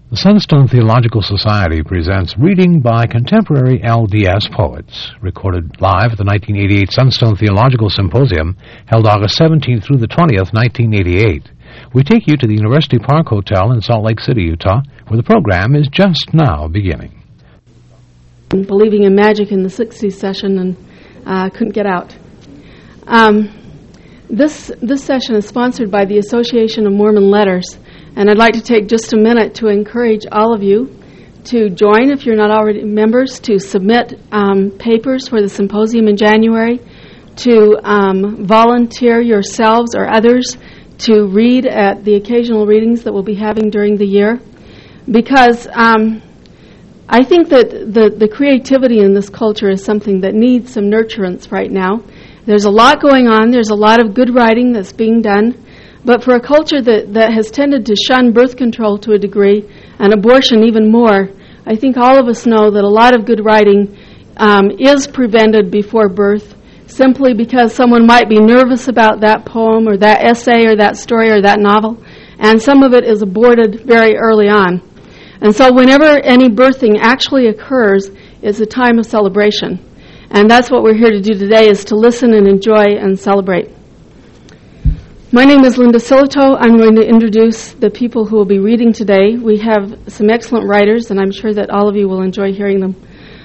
The Sunstone Theological Society presents Reading by Contemporary LDS Poets, recorded live at the 1988 Sunstone Theological Symposium, held August 17th through the 20th, 1988. We take you to the University Park Hotel in Salt Lake City, Utah, where the program is just now beginning. Believing in magic in the 60s session and couldn't get out. This session is sponsored by the Association of Mormon Letters, and I'd like to take just a minute to encourage all of you to join, if you're not already members, to submit papers for the symposium in January, to volunteer yourselves or others to read at the occasional readings that we'll be having during the year, because I think that the creativity in this culture is something that needs some nurturance right now. There's a lot going on. There's a lot of good writing that's being done. But for a culture that has tended to shun birth control to a degree and abortion even more, I think all of us know that a lot of good writing is prevented before birth simply because someone might be nervous about that poem or that essay or that story or that novel, and some of it is aborted very early on. And so whenever any birthing actually occurs, it's a time of celebration. And that's what we're here to do today, is to listen and enjoy and celebrate. My name is Linda Silito. I'm going to introduce the people who will be reading today. We have some excellent writers, and I'm sure that all of you will enjoy hearing them.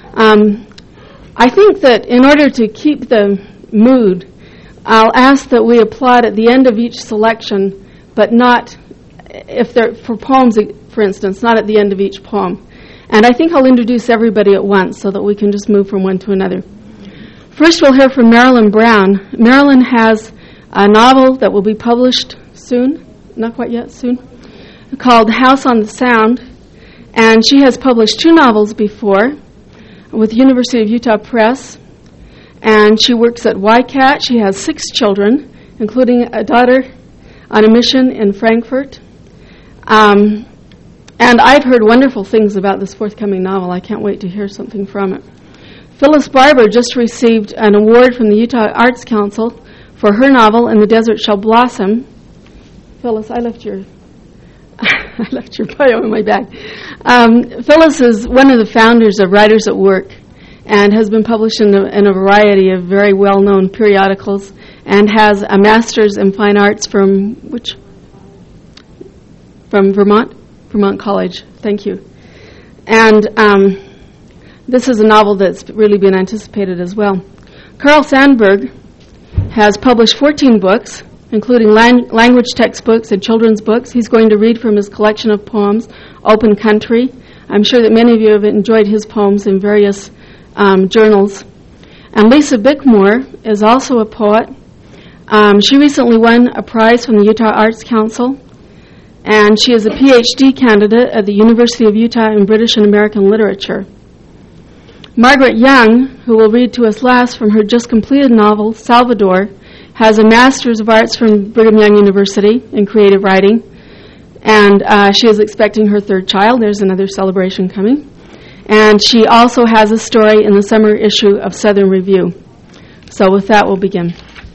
I think that in order to keep the mood, I'll ask that we applaud at the end of each selection, but not, if they're for poems, for instance, not at the end of each poem. And I think I'll introduce everybody at once so that we can just move from one to another. First, we'll hear from Marilyn Brown. Marilyn has a novel that will be published soon, not quite yet, soon, called House on the Sound. And she has published 2 novels before with University of Utah Press. And she works at YCAT. She has 6 children, including a daughter on a mission in Frankfurt. And I've heard wonderful things about this forthcoming novel. I can't wait to hear something from it. Phyllis Barber just received an award from the Utah Arts Council for her novel, And the Desert Shall Blossom. Phyllis, I left your bio in my bag. Phyllis is one of the founders of Writers at Work and has been published in a variety of very well-known periodicals and has a master's in fine arts from Vermont College. Thank you. And this is a novel that's really been anticipated as well. Carl Sandburg has published 14 books, including language textbooks and children's books. He's going to read from his collection of poems, Open Country. I'm sure that many of you have enjoyed his poems in various journals. And Lisa Bickmore is also a poet. She recently won a prize from the Utah Arts Council, and she is a PhD candidate at the University of Utah in British and American Literature. Margaret Young, who will read to us last from her just completed novel, Salvador, has a Master's of Arts from Brigham Young University in creative writing, and she is expecting her 3rd child. There's another celebration coming. And she also has a story in the summer issue of Southern Review. So with that, we'll begin.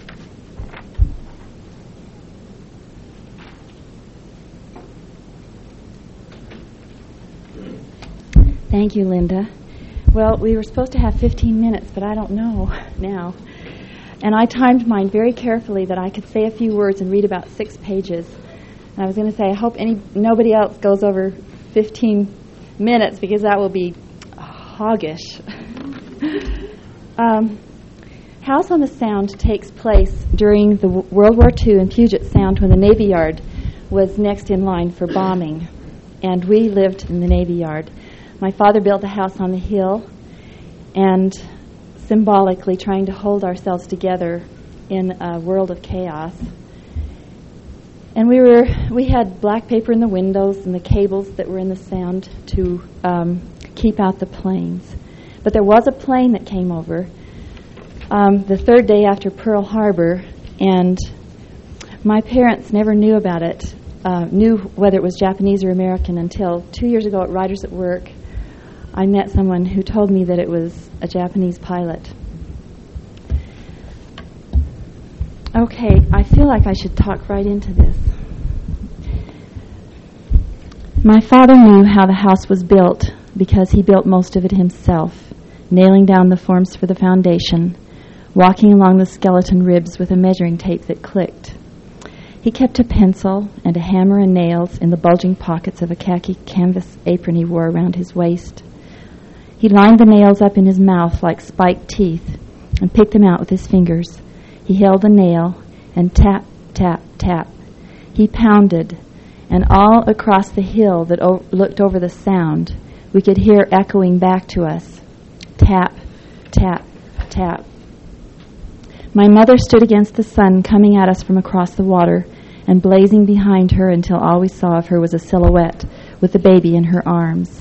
Thank you, Linda. Well, we were supposed to have 15 minutes, but I don't know now. And I timed mine very carefully that I could say a few words and read about 6 pages. And I was going to say, I hope nobody else goes over 15 minutes, because that will be hoggish. House on the Sound takes place during the World War II in Puget Sound, when the Navy Yard was next in line for bombing. And we lived in the Navy Yard. My father built a house on the hill, and symbolically trying to hold ourselves together in a world of chaos. And we had black paper in the windows and the cables that were in the sound to keep out the planes. But there was a plane that came over the 3rd day after Pearl Harbor, and my parents never knew about it, knew whether it was Japanese or American, until 2 years ago at Writers at Work. I met someone who told me that it was a Japanese pilot. Okay, I feel like I should talk right into this. My father knew how the house was built because he built most of it himself, nailing down the forms for the foundation, walking along the skeleton ribs with a measuring tape that clicked. He kept a pencil and a hammer and nails in the bulging pockets of a khaki canvas apron he wore around his waist. He lined the nails up in his mouth like spiked teeth and picked them out with his fingers. He held the nail and tap, tap, tap. He pounded, and all across the hill that looked over the sound, we could hear echoing back to us, tap, tap, tap. My mother stood against the sun coming at us from across the water and blazing behind her until all we saw of her was a silhouette with the baby in her arms.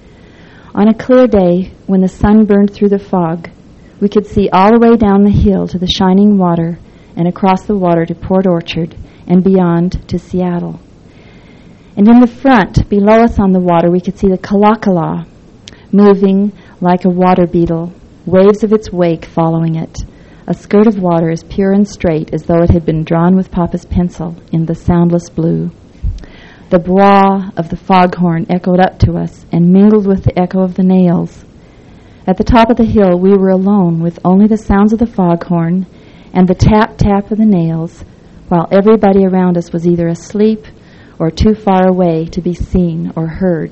On a clear day, when the sun burned through the fog, we could see all the way down the hill to the shining water and across the water to Port Orchard and beyond to Seattle. And in the front, below us on the water, we could see the Kalakala moving like a water beetle, waves of its wake following it, a skirt of water as pure and straight as though it had been drawn with Papa's pencil in the soundless blue. The bwah of the foghorn echoed up to us and mingled with the echo of the nails. At the top of the hill, we were alone with only the sounds of the foghorn and the tap-tap of the nails, while everybody around us was either asleep or too far away to be seen or heard.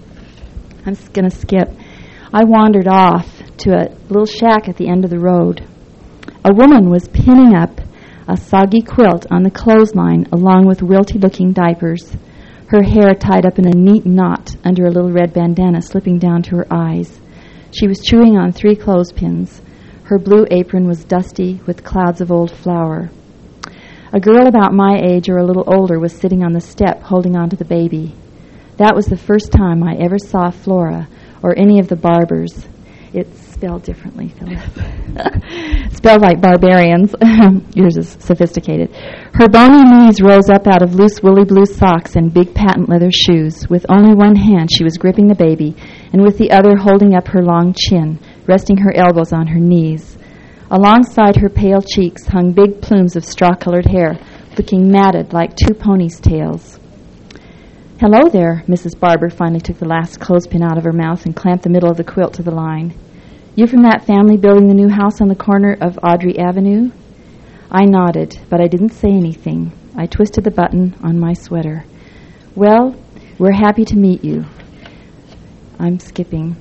I'm just going to skip. I wandered off to a little shack at the end of the road. A woman was pinning up a soggy quilt on the clothesline along with wilty-looking diapers, her hair tied up in a neat knot under a little red bandana slipping down to her eyes. She was chewing on 3 clothespins. Her blue apron was dusty with clouds of old flour. A girl about my age or a little older was sitting on the step holding on to the baby. That was the first time I ever saw Flora or any of the Barbers. It's spelled differently, Philip. Spelled like barbarians. Yours is sophisticated. Her bony knees rose up out of loose woolly blue socks and big patent leather shoes. With only one hand she was gripping the baby, and with the other holding up her long chin, resting her elbows on her knees. Alongside her pale cheeks hung big plumes of straw-colored hair, looking matted like 2 ponies' tails. "Hello there," Mrs. Barber finally took the last clothespin out of her mouth and clamped the middle of the quilt to the line. "You from that family building the new house on the corner of Audrey Avenue?" I nodded, but I didn't say anything. I twisted the button on my sweater. "Well, we're happy to meet you." I'm skipping.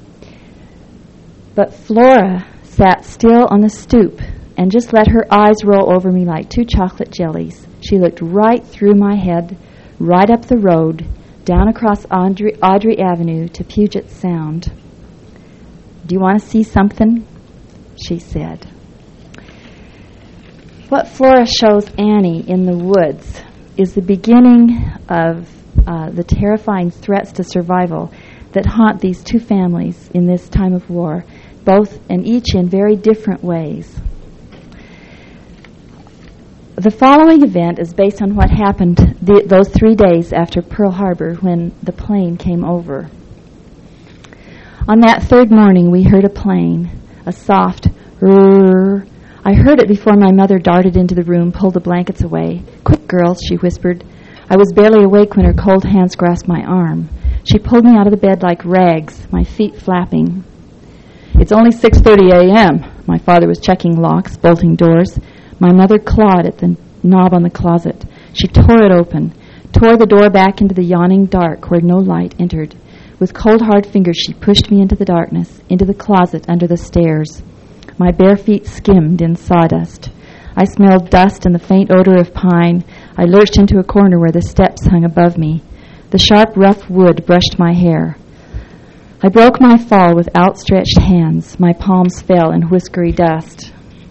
But Flora sat still on the stoop and just let her eyes roll over me like 2 chocolate jellies. She looked right through my head, right up the road, down across Audrey Avenue to Puget Sound. "Do you want to see something?" she said. What Flora shows Annie in the woods is the beginning of the terrifying threats to survival that haunt these 2 families in this time of war, both and each in very different ways. The following event is based on what happened those 3 days after Pearl Harbor when the plane came over. On that 3rd morning, we heard a plane, a soft rrrr. I heard it before my mother darted into the room, pulled the blankets away. "Quick, girls," she whispered. I was barely awake when her cold hands grasped my arm. She pulled me out of the bed like rags, my feet flapping. "It's only 6:30 a.m. My father was checking locks, bolting doors. My mother clawed at the knob on the closet. She tore it open, tore the door back into the yawning dark where no light entered. With cold, hard fingers, she pushed me into the darkness, into the closet under the stairs. My bare feet skimmed in sawdust. I smelled dust and the faint odor of pine. I lurched into a corner where the steps hung above me. The sharp, rough wood brushed my hair. I broke my fall with outstretched hands. My palms fell in whiskery dust.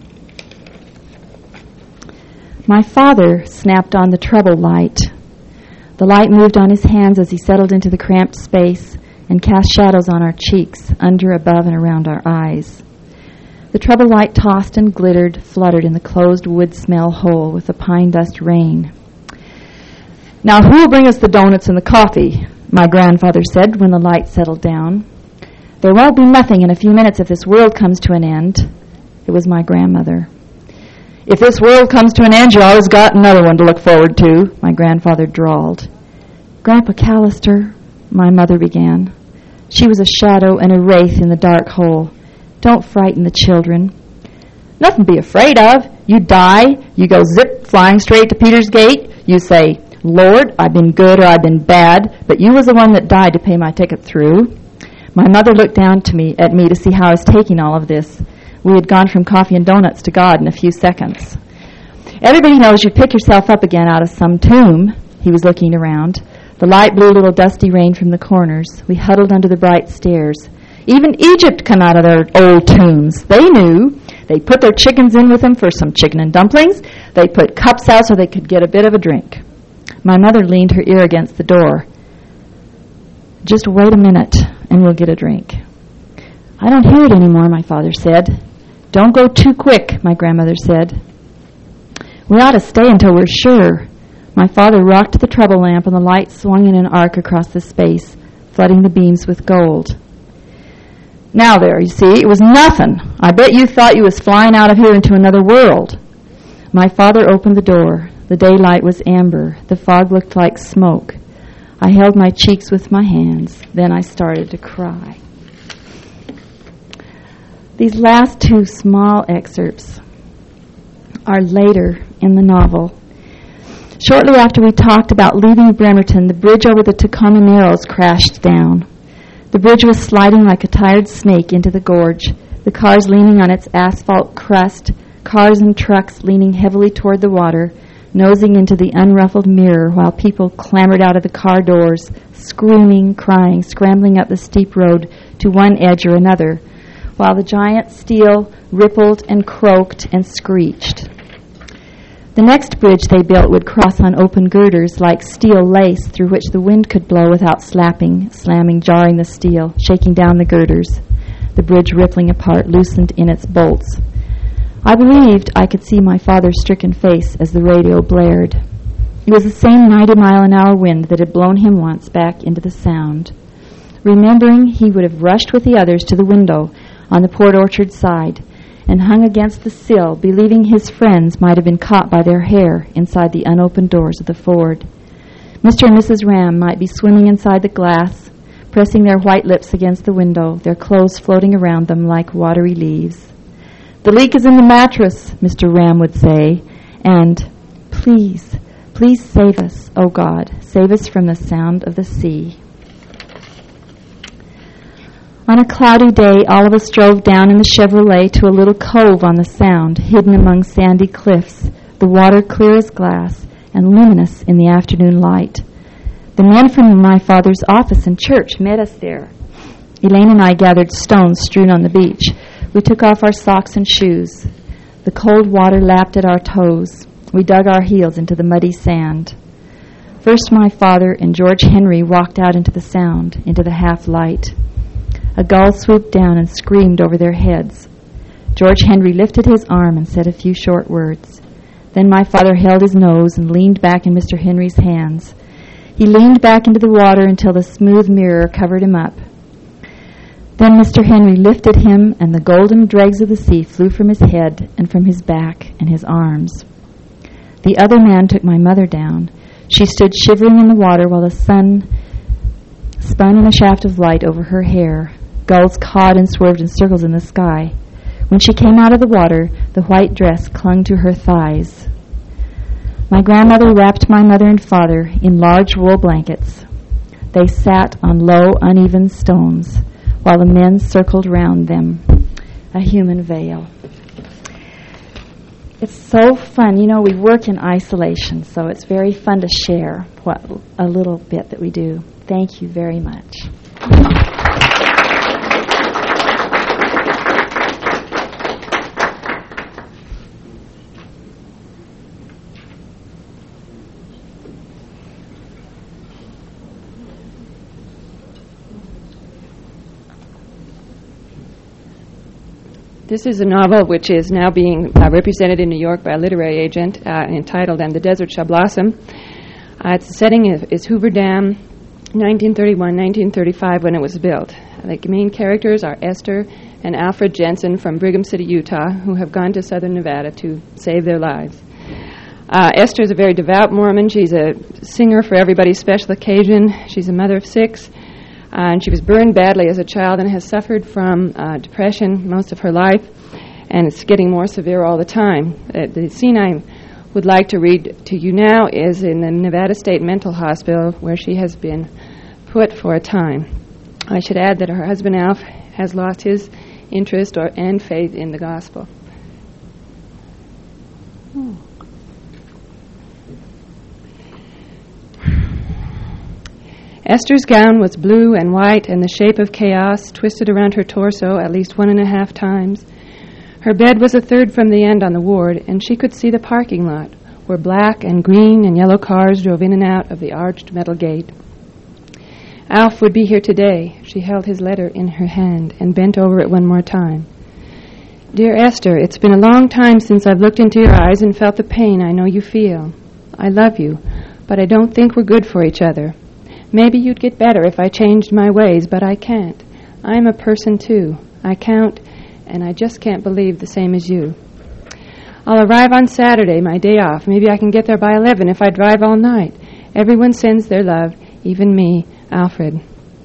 My father snapped on the trouble light. The light moved on his hands as he settled into the cramped space and cast shadows on our cheeks, under, above, and around our eyes. The trouble light tossed and glittered, fluttered in the closed wood smell hole with the pine dust rain. "Now who will bring us the donuts and the coffee?" my grandfather said when the light settled down. "There won't be nothing in a few minutes if this world comes to an end." It was my grandmother. "If this world comes to an end, you always got another one to look forward to," my grandfather drawled. "Grandpa Callister," my mother began. She was a shadow and a wraith in the dark hole. Don't frighten the children. Nothing to be afraid of. You die, you go zip flying straight to Peter's gate. You say, Lord, I've been good or I've been bad, but you was the one that died to pay my ticket through. My mother looked down at me to see how I was taking all of this. We had gone from coffee and donuts to God in a few seconds. Everybody knows you pick yourself up again out of some tomb. He was looking around. The light blew a little dusty rain from the corners. We huddled under the bright stairs. Even Egypt come out of their old tombs. They knew. They put their chickens in with them for some chicken and dumplings. They put cups out so they could get a bit of a drink. My mother leaned her ear against the door. Just wait a minute and we'll get a drink. I don't hear it anymore, my father said. Don't go too quick, my grandmother said. We ought to stay until we're sure. My father rocked the trouble lamp and the light swung in an arc across the space, flooding the beams with gold. Now there, you see, it was nothing. I bet you thought you was flying out of here into another world. My father opened the door. The daylight was amber. The fog looked like smoke. I held my cheeks with my hands. Then I started to cry. These last two small excerpts are later in the novel. Shortly after we talked about leaving Bremerton, the bridge over the Tacoma Narrows crashed down. The bridge was sliding like a tired snake into the gorge, the cars leaning on its asphalt crust, cars and trucks leaning heavily toward the water, nosing into the unruffled mirror while people clambered out of the car doors, screaming, crying, scrambling up the steep road to one edge or another, while the giant steel rippled and croaked and screeched. The next bridge they built would cross on open girders like steel lace through which the wind could blow without slamming, jarring the steel, shaking down the girders. The bridge rippling apart, loosened in its bolts. I believed I could see my father's stricken face as the radio blared. It was the same 90-mile-an-hour wind that had blown him once back into the sound. Remembering, he would have rushed with the others to the window on the Port Orchard side and hung against the sill, believing his friends might have been caught by their hair inside the unopened doors of the Ford. Mr. and Mrs. Ram might be swimming inside the glass, pressing their white lips against the window, their clothes floating around them like watery leaves. The leak is in the mattress, Mr. Ram would say, and please, please save us, oh God, save us from the sound of the sea. On a cloudy day, all of us drove down in the Chevrolet to a little cove on the Sound, hidden among sandy cliffs, the water clear as glass and luminous in the afternoon light. The men from my father's office and church met us there. Elaine and I gathered stones strewn on the beach. We took off our socks and shoes. The cold water lapped at our toes. We dug our heels into the muddy sand. First my father and George Henry walked out into the Sound, into the half-light. A gull swooped down and screamed over their heads. George Henry lifted his arm and said a few short words. Then my father held his nose and leaned back in Mr. Henry's hands. He leaned back into the water until the smooth mirror covered him up. Then Mr. Henry lifted him, and the golden dregs of the sea flew from his head and from his back and his arms. The other man took my mother down. She stood shivering in the water while the sun spun in a shaft of light over her hair. Gulls cawed and swerved in circles in the sky. When she came out of the water, the white dress clung to her thighs. My grandmother wrapped my mother and father in large wool blankets. They sat on low, uneven stones, while the men circled round them, a human veil. It's so fun. You know, we work in isolation, so it's very fun to share a little bit that we do. Thank you very much. This is a novel which is now being represented in New York by a literary agent entitled And the Desert Shall Blossom. Its setting is Hoover Dam, 1931-1935 when it was built. The main characters are Esther and Alfred Jensen from Brigham City, Utah, who have gone to southern Nevada to save their lives. Esther is a very devout Mormon. She's a singer for everybody's special occasion. She's a mother of 6. And she was burned badly as a child and has suffered from depression most of her life, and it's getting more severe all the time. The scene I would like to read to you now is in the Nevada State Mental Hospital, where she has been put for a time. I should add that her husband, Alf, has lost his interest and faith in the gospel. Esther's gown was blue and white and the shape of chaos, twisted around her torso at least 1.5 times. Her bed was a third from the end on the ward, and she could see the parking lot, where black and green and yellow cars drove in and out of the arched metal gate. Alf would be here today. She held his letter in her hand and bent over it one more time. Dear Esther, it's been a long time since I've looked into your eyes and felt the pain I know you feel. I love you, but I don't think we're good for each other. Maybe you'd get better if I changed my ways, but I can't. I'm a person too. I count, and I just can't believe the same as you. I'll arrive on Saturday, my day off. Maybe I can get there by 11 if I drive all night. Everyone sends their love, even me, Alfred.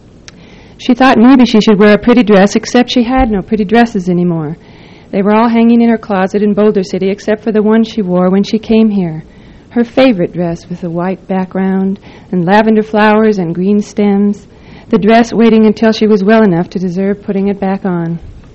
She thought maybe she should wear a pretty dress, except she had no pretty dresses anymore. They were all hanging in her closet in Boulder City, except for the one she wore when she came here. Her favorite dress with the white background and lavender flowers and green stems. The dress waiting until she was well enough to deserve putting it back on.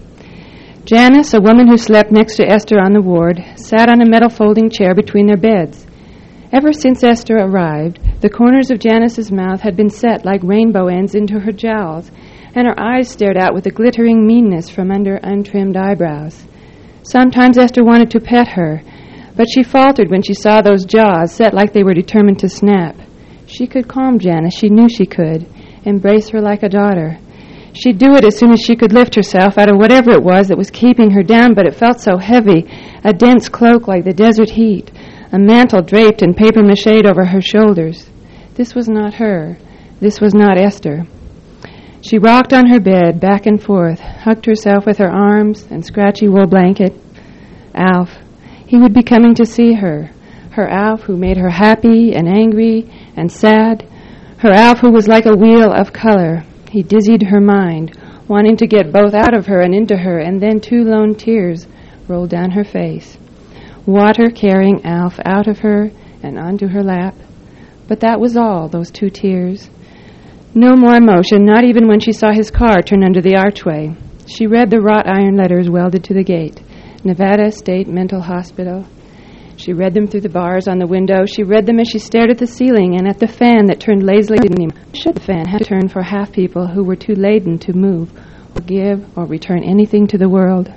Janice, a woman who slept next to Esther on the ward, sat on a metal folding chair between their beds. Ever since Esther arrived, the corners of Janice's mouth had been set like rainbow ends into her jowls, and her eyes stared out with a glittering meanness from under untrimmed eyebrows. Sometimes Esther wanted to pet her, but she faltered when she saw those jaws set like they were determined to snap. She could calm Janice. She knew she could. Embrace her like a daughter. She'd do it as soon as she could lift herself out of whatever it was that was keeping her down, but it felt so heavy, a dense cloak like the desert heat, a mantle draped and papier-mâchéed over her shoulders. This was not her. This was not Esther. She rocked on her bed, back and forth, hugged herself with her arms and scratchy wool blanket. Alf. He would be coming to see her. Her Alf who made her happy and angry and sad. Her Alf who was like a wheel of color. He dizzied her mind, wanting to get both out of her and into her, and then 2 lone tears rolled down her face. Water carrying Alf out of her and onto her lap. But that was all, those 2 tears. No more emotion, not even when she saw his car turn under the archway. She read the wrought iron letters welded to the gate. Nevada State Mental Hospital. She read them through the bars on the window. She read them as she stared at the ceiling and at the fan that turned lazily. Should the fan have to turn for half people who were too laden to move or give or return anything to the world?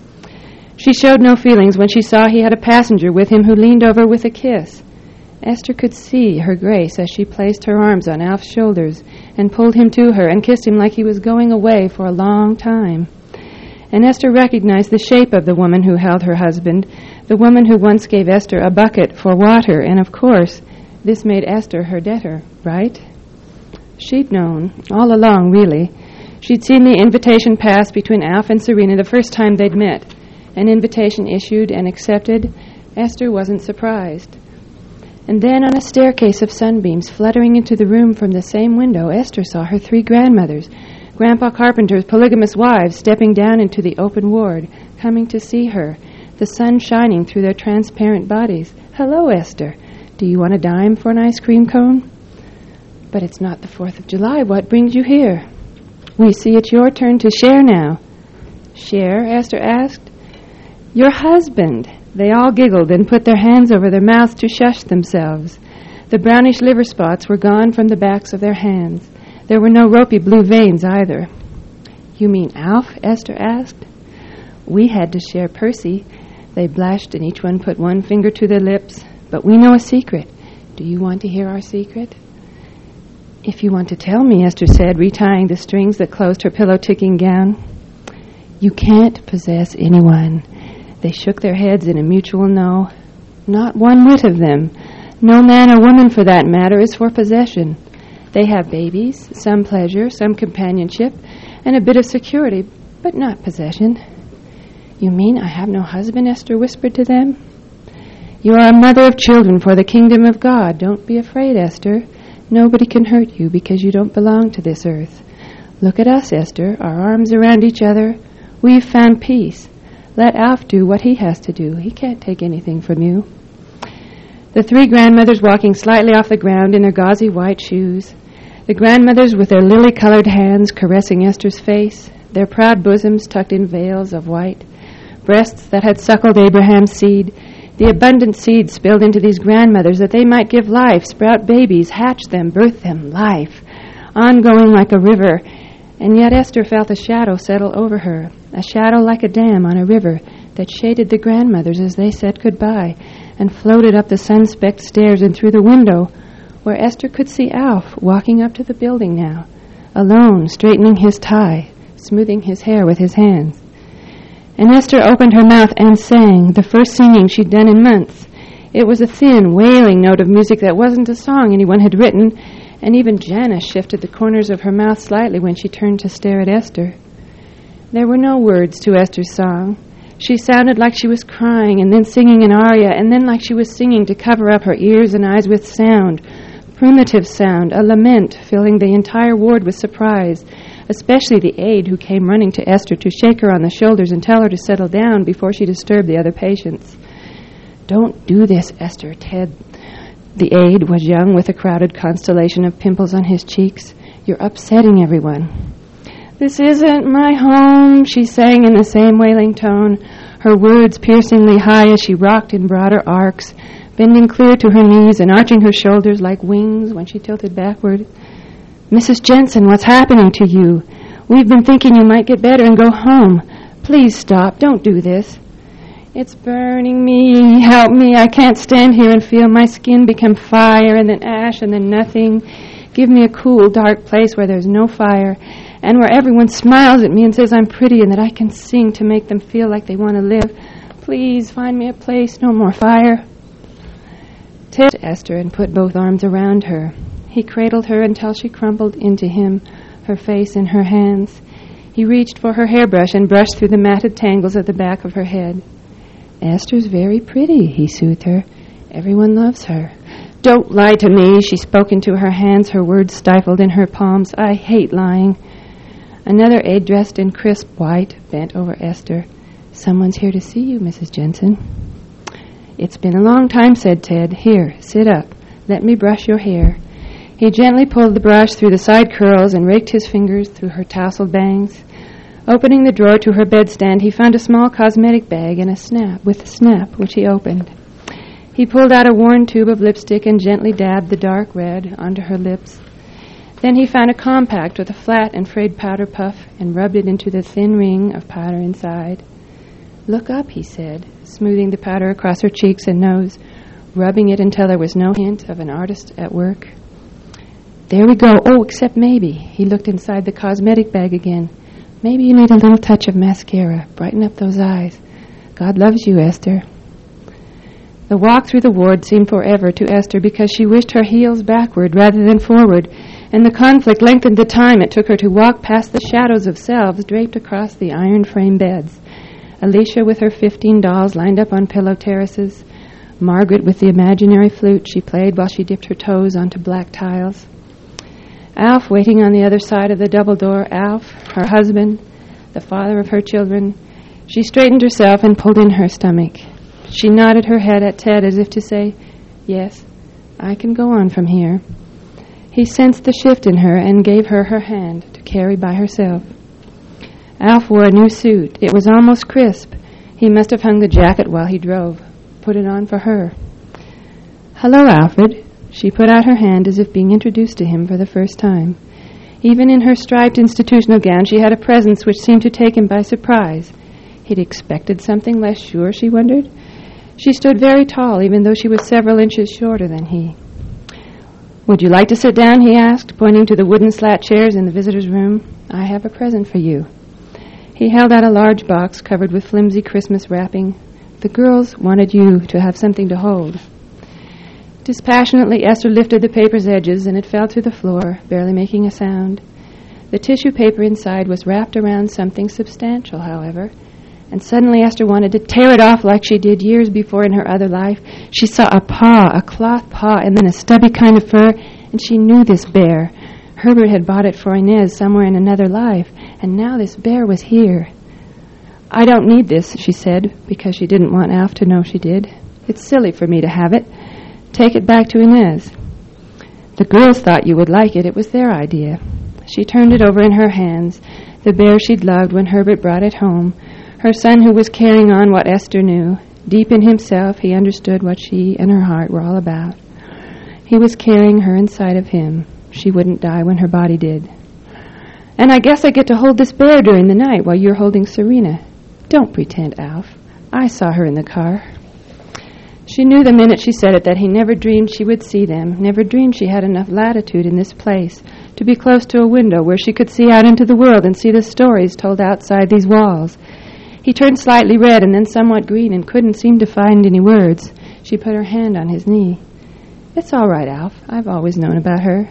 She showed no feelings when she saw he had a passenger with him who leaned over with a kiss. Esther could see her grace as she placed her arms on Alf's shoulders and pulled him to her and kissed him like he was going away for a long time. And Esther recognized the shape of the woman who held her husband, the woman who once gave Esther a bucket for water, and of course, this made Esther her debtor, right? She'd known, all along, really. She'd seen the invitation pass between Alf and Serena the first time they'd met. An invitation issued and accepted. Esther wasn't surprised. And then on a staircase of sunbeams fluttering into the room from the same window, Esther saw her 3 grandmothers, Grandpa Carpenter's polygamous wives, stepping down into the open ward, coming to see her, the sun shining through their transparent bodies. Hello, Esther. Do you want a dime for an ice cream cone? But it's not the 4th of July. What brings you here? We see it's your turn to share now. Share? Esther asked. Your husband. They all giggled and put their hands over their mouths to shush themselves. The brownish liver spots were gone from the backs of their hands. There were no ropey blue veins either. You mean Alf? Esther asked. We had to share Percy. They blushed and each one put one finger to their lips. But we know a secret. Do you want to hear our secret? If you want to tell me, Esther said, retying the strings that closed her pillow-ticking gown. You can't possess anyone. They shook their heads in a mutual no. Not one whit of them. No man or woman, for that matter, is for possession. They have babies, some pleasure, some companionship, and a bit of security, but not possession. You mean I have no husband? Esther whispered to them. You are a mother of children for the kingdom of God. Don't be afraid, Esther. Nobody can hurt you because you don't belong to this earth. Look at us, Esther, our arms around each other. We've found peace. Let Alf do what he has to do. He can't take anything from you. The three grandmothers walking slightly off the ground in their gauzy white shoes. The grandmothers with their lily-colored hands caressing Esther's face, their proud bosoms tucked in veils of white, breasts that had suckled Abraham's seed, the abundant seed spilled into these grandmothers that they might give life, sprout babies, hatch them, birth them, life, ongoing like a river. And yet Esther felt a shadow settle over her, a shadow like a dam on a river that shaded the grandmothers as they said goodbye and floated up the sun-specked stairs and through the window where Esther could see Alf walking up to the building now, alone, straightening his tie, smoothing his hair with his hands. And Esther opened her mouth and sang, the first singing she'd done in months. It was a thin, wailing note of music that wasn't a song anyone had written, and even Janice shifted the corners of her mouth slightly when she turned to stare at Esther. There were no words to Esther's song. She sounded like she was crying and then singing an aria, and then like she was singing to cover up her ears and eyes with sound, primitive sound, a lament filling the entire ward with surprise, especially the aide who came running to Esther to shake her on the shoulders and tell her to settle down before she disturbed the other patients. "Don't do this, Esther, Ted." The aide was young with a crowded constellation of pimples on his cheeks. "You're upsetting everyone." "This isn't my home," she sang in the same wailing tone, her words piercingly high as she rocked in broader arcs, bending clear to her knees and arching her shoulders like wings when she tilted backward. "Mrs. Jensen, what's happening to you? We've been thinking you might get better and go home. Please stop. Don't do this." "It's burning me. Help me. I can't stand here and feel my skin become fire and then ash and then nothing. Give me a cool, dark place where there's no fire and where everyone smiles at me and says I'm pretty and that I can sing to make them feel like they want to live. Please find me a place, no more fire." Ted Esther and put both arms around her. He cradled her until she crumpled into him, her face in her hands. He reached for her hairbrush and brushed through the matted tangles at the back of her head. "Esther's very pretty," he soothed her. "Everyone loves her." "Don't lie to me," she spoke into her hands, her words stifled in her palms. "I hate lying." Another aide dressed in crisp white bent over Esther. "Someone's here to see you, Mrs. Jensen." "It's been a long time," said Ted. "Here, sit up. Let me brush your hair." He gently pulled the brush through the side curls and raked his fingers through her tousled bangs. Opening the drawer to her bedstand, he found a small cosmetic bag and a snap, which he opened. He pulled out a worn tube of lipstick and gently dabbed the dark red onto her lips. Then he found a compact with a flat and frayed powder puff and rubbed it into the thin ring of powder inside. "Look up," he said, smoothing the powder across her cheeks and nose, rubbing it until there was no hint of an artist at work. "There we go. Oh, except maybe." He looked inside the cosmetic bag again. "Maybe you need a little touch of mascara. Brighten up those eyes. God loves you, Esther." The walk through the ward seemed forever to Esther because she wished her heels backward rather than forward, and the conflict lengthened the time it took her to walk past the shadows of selves draped across the iron-frame beds. Alicia with her 15 dolls lined up on pillow terraces, Margaret with the imaginary flute she played while she dipped her toes onto black tiles. Alf waiting on the other side of the double door, Alf, her husband, the father of her children. She straightened herself and pulled in her stomach. She nodded her head at Ted as if to say, "Yes, I can go on from here." He sensed the shift in her and gave her her hand to carry by herself. Alf wore a new suit. It was almost crisp. He must have hung the jacket while he drove. Put it on for her. "Hello, Alfred." She put out her hand as if being introduced to him for the first time. Even in her striped institutional gown, she had a presence which seemed to take him by surprise. He'd expected something less sure, she wondered. She stood very tall, even though she was several inches shorter than he. "Would you like to sit down?" he asked, pointing to the wooden slat chairs in the visitor's room. "I have a present for you." He held out a large box covered with flimsy Christmas wrapping. "The girls wanted you to have something to hold." Dispassionately, Esther lifted the paper's edges, and it fell to the floor, barely making a sound. The tissue paper inside was wrapped around something substantial, however, and suddenly Esther wanted to tear it off like she did years before in her other life. She saw a paw, a cloth paw, and then a stubby kind of fur, and she knew this bear. Herbert had bought it for Inez somewhere in another life, and now this bear was here. "I don't need this," she said, because she didn't want Alf to know she did. "It's silly for me to have it. Take it back to Inez." "The girls thought you would like it. It was their idea." She turned it over in her hands, the bear she'd loved when Herbert brought it home, her son who was carrying on what Esther knew. Deep in himself, he understood what she and her heart were all about. He was carrying her inside of him. She wouldn't die when her body did. "And I guess I get to hold this bear during the night while you're holding Serena." "Don't pretend, Alf. I saw her in the car." She knew the minute she said it that he never dreamed she would see them, never dreamed she had enough latitude in this place to be close to a window where she could see out into the world and see the stories told outside these walls. He turned slightly red and then somewhat green and couldn't seem to find any words. She put her hand on his knee. "It's all right, Alf. I've always known about her."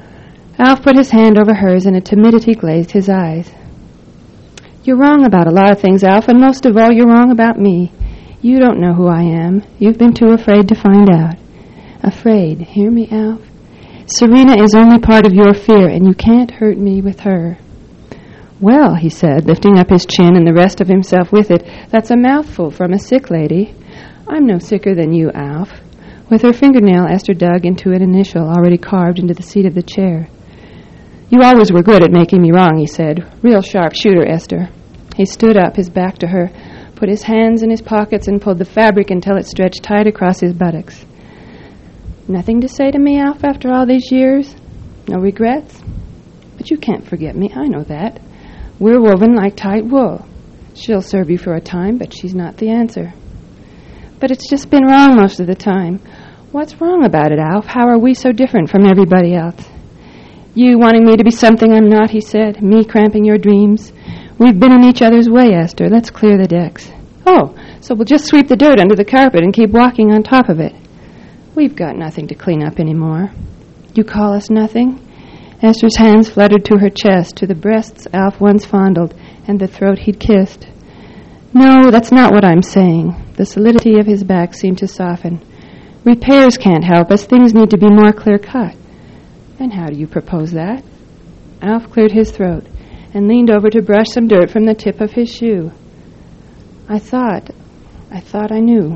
Alf put his hand over hers and a timidity glazed his eyes. "You're wrong about a lot of things, Alf, and most of all, you're wrong about me. You don't know who I am. You've been too afraid to find out." "Afraid. Hear me, Alf? Serena is only part of your fear, and you can't hurt me with her." "Well," he said, lifting up his chin and the rest of himself with it, "that's a mouthful from a sick lady. I'm no sicker than you, Alf." With her fingernail, Esther dug into an initial already carved into the seat of the chair. "You always were good at making me wrong," he said. "Real sharp shooter, Esther." He stood up, his back to her, put his hands in his pockets and pulled the fabric until it stretched tight across his buttocks. "Nothing to say to me, Alf, after all these years? No regrets? But you can't forget me, I know that. We're woven like tight wool. She'll serve you for a time, but she's not the answer." "But it's just been wrong most of the time." "What's wrong about it, Alf? How are we so different from everybody else?" "You wanting me to be something I'm not," he said. "Me cramping your dreams. We've been in each other's way, Esther. Let's clear the decks." "Oh, so we'll just sweep the dirt under the carpet and keep walking on top of it." "We've got nothing to clean up anymore." "You call us nothing?" Esther's hands fluttered to her chest, to the breasts Alf once fondled, and the throat he'd kissed. "No, that's not what I'm saying." The solidity of his back seemed to soften. "Repairs can't help us. Things need to be more clear-cut." "And how do you propose that?" Alf cleared his throat and leaned over to brush some dirt from the tip of his shoe. I thought I knew."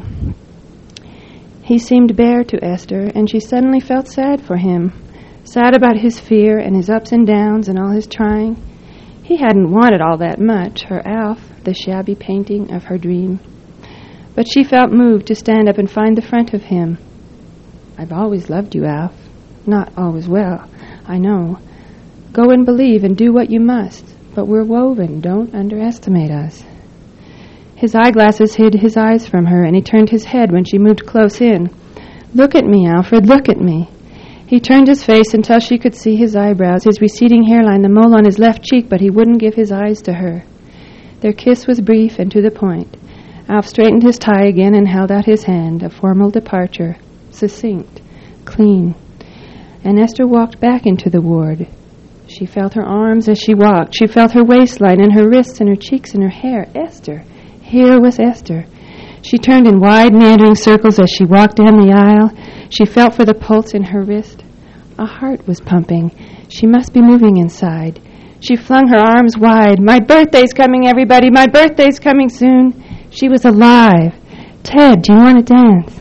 He seemed bare to Esther, and she suddenly felt sad for him, sad about his fear and his ups and downs and all his trying. He hadn't wanted all that much, her Alf, the shabby painting of her dream. But she felt moved to stand up and find the front of him. "I've always loved you, Alf. Not always well, I know. Go and believe and do what you must, but we're woven. Don't underestimate us." His eyeglasses hid his eyes from her, and he turned his head when she moved close in. "Look at me, Alfred, look at me." He turned his face until she could see his eyebrows, his receding hairline, the mole on his left cheek, but he wouldn't give his eyes to her. Their kiss was brief and to the point. Alf straightened his tie again and held out his hand, a formal departure, succinct, clean. And Esther walked back into the ward. She felt her arms as she walked. She felt her waistline and her wrists and her cheeks and her hair. Esther. Here was Esther. She turned in wide, meandering circles as she walked down the aisle. She felt for the pulse in her wrist. A heart was pumping. She must be moving inside. She flung her arms wide. "My birthday's coming, everybody! My birthday's coming soon!" She was alive. "Ted, do you want to dance?"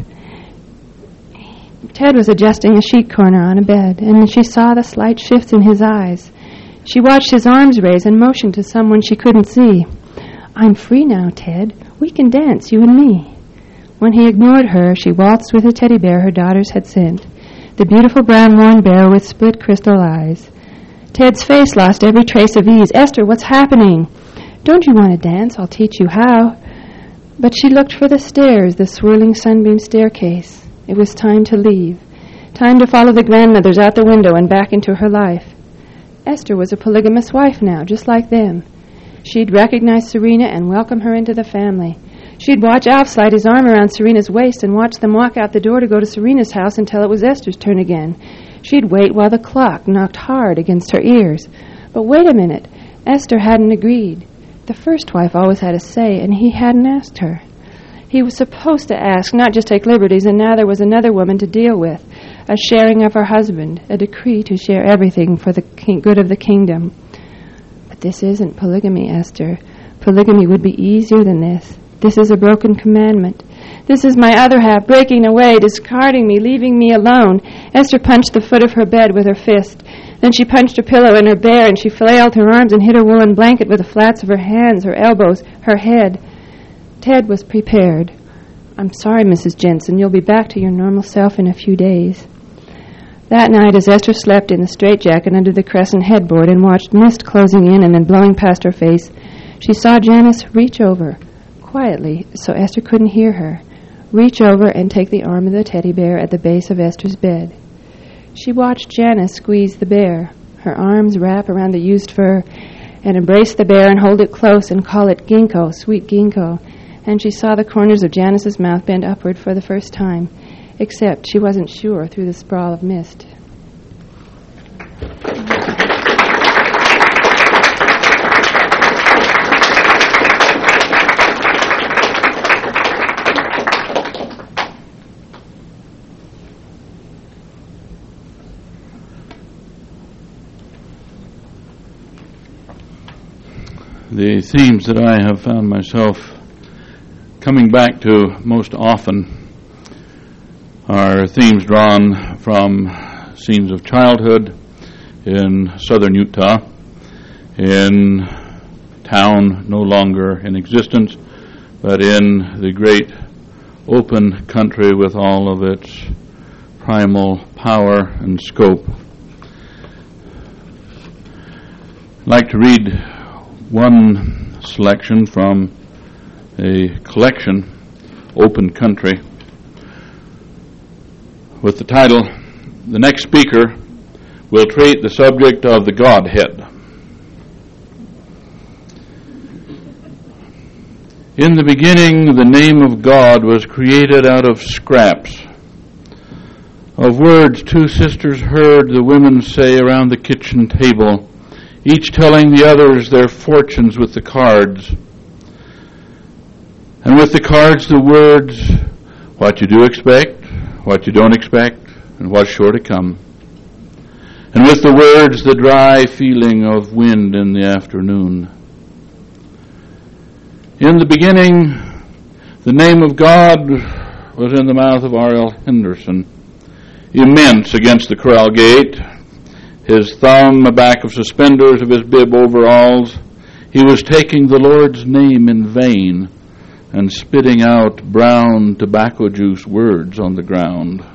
Ted was adjusting a sheet corner on a bed, and she saw the slight shifts in his eyes. She watched his arms raise and motion to someone she couldn't see. "I'm free now, Ted. We can dance, you and me." When he ignored her, she waltzed with a teddy bear her daughters had sent, the beautiful brown worn bear with split crystal eyes. Ted's face lost every trace of ease. "Esther, what's happening?" "Don't you want to dance? I'll teach you how." But she looked for the stairs, the swirling sunbeam staircase. It was time to leave, time to follow the grandmothers out the window and back into her life. Esther was a polygamous wife now, just like them. She'd recognize Serena and welcome her into the family. She'd watch Alf slide his arm around Serena's waist and watch them walk out the door to go to Serena's house until it was Esther's turn again. She'd wait while the clock knocked hard against her ears. But wait a minute. Esther hadn't agreed. The first wife always had a say, and he hadn't asked her. He was supposed to ask, not just take liberties, and now there was another woman to deal with. a sharing of her husband, a decree to share everything for the good of the kingdom. But this isn't polygamy, Esther. Polygamy would be easier than this. This is a broken commandment. This is my other half, breaking away, discarding me, leaving me alone. Esther punched the foot of her bed with her fist. Then she punched her pillow and her bear, and she flailed her arms and hit her woolen blanket with the flats of her hands, her elbows, her head. Ted was prepared. I'm sorry, Mrs. Jensen. You'll be back to your normal self in a few days. That night, as Esther slept in the straitjacket under the crescent headboard and watched mist closing in and then blowing past her face, she saw Janice reach over, quietly, so Esther couldn't hear her, reach over and take the arm of the teddy bear at the base of Esther's bed. She watched Janice squeeze the bear, her arms wrap around the used fur, and embrace the bear and hold it close and call it Ginkgo, sweet Ginkgo. And she saw the corners of Janice's mouth bend upward for the first time, except she wasn't sure through the sprawl of mist. The themes that I have found myself coming back to most often are themes drawn from scenes of childhood in southern Utah, in town no longer in existence, but in the great open country with all of its primal power and scope. I'd like to read one selection from a collection, Open Country, with the title, The Next Speaker Will Treat the Subject of the Godhead. In the beginning, the name of God was created out of scraps of words two sisters heard the women say around the kitchen table, each telling the others their fortunes with the cards. And with the cards, the words, what you do expect, what you don't expect, and what's sure to come. And with the words, the dry feeling of wind in the afternoon. In the beginning, the name of God was in the mouth of R.L. Henderson, immense against the corral gate, his thumb aback of suspenders of his bib overalls. He was taking the Lord's name in vain and spitting out brown tobacco juice words on the ground.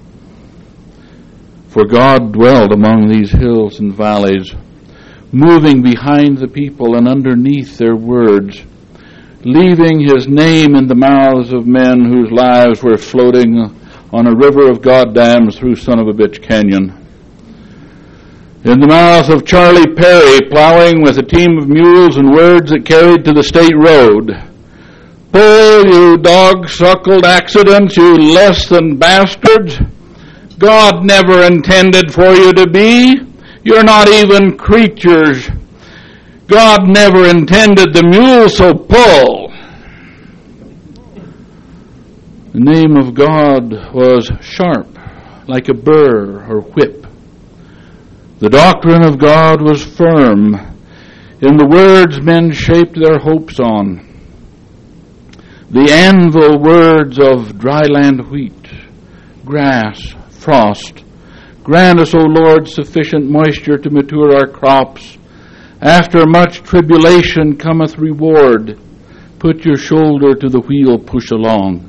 For God dwelled among these hills and valleys, moving behind the people and underneath their words, leaving his name in the mouths of men whose lives were floating on a river of goddams through son-of-a-bitch Canyon. In the mouth of Charlie Perry, plowing with a team of mules and words that carried to the state road. Pull, you dog-suckled accidents, you less-than bastards. God never intended for you to be. You're not even creatures. God never intended the mule, so pull. The name of God was sharp, like a burr or whip. The doctrine of God was firm in the words men shaped their hopes on. The anvil words of dry land wheat, grass, frost. Grant us, O Lord, sufficient moisture to mature our crops. After much tribulation cometh reward. Put your shoulder to the wheel, push along.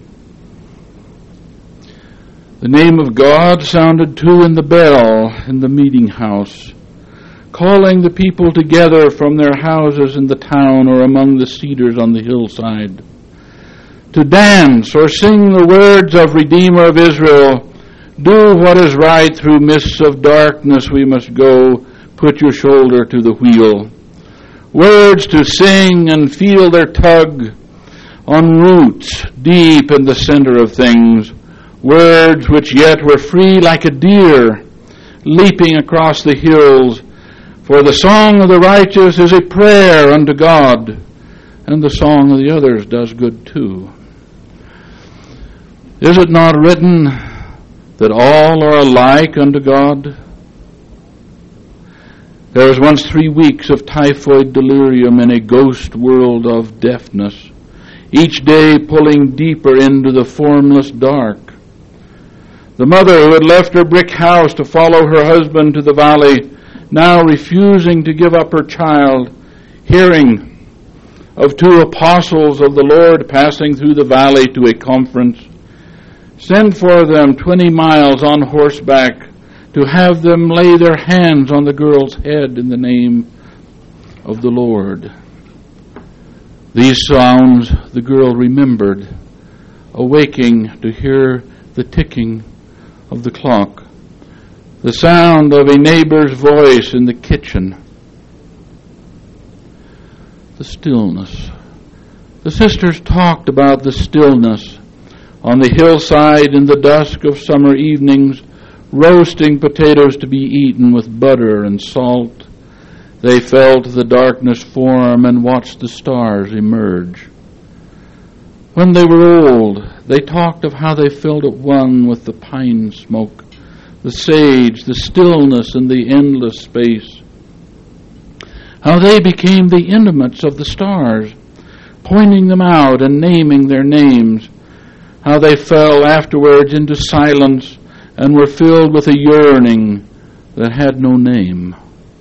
The name of God sounded too in the bell in the meeting house, calling the people together from their houses in the town or among the cedars on the hillside, to dance or sing the words of Redeemer of Israel. Do what is right, through mists of darkness we must go. Put your shoulder to the wheel. Words to sing and feel their tug on roots deep in the center of things. Words which yet were free like a deer leaping across the hills. For the song of the righteous is a prayer unto God, and the song of the others does good too. Is it not written, that all are alike unto God? There was once 3 weeks of typhoid delirium in a ghost world of deafness, each day pulling deeper into the formless dark. The mother who had left her brick house to follow her husband to the valley, now refusing to give up her child, hearing of 2 apostles of the Lord passing through the valley to a conference, sent for them 20 miles on horseback to have them lay their hands on the girl's head in the name of the Lord. These sounds the girl remembered, awaking to hear the ticking of the clock, the sound of a neighbor's voice in the kitchen, the stillness. The sisters talked about the stillness on the hillside in the dusk of summer evenings, roasting potatoes to be eaten with butter and salt. They felt the darkness form and watched the stars emerge. When they were old, they talked of how they felt at one with the pine smoke, the sage, the stillness, and the endless space. How they became the intimates of the stars, pointing them out and naming their names. How they fell afterwards into silence and were filled with a yearning that had no name.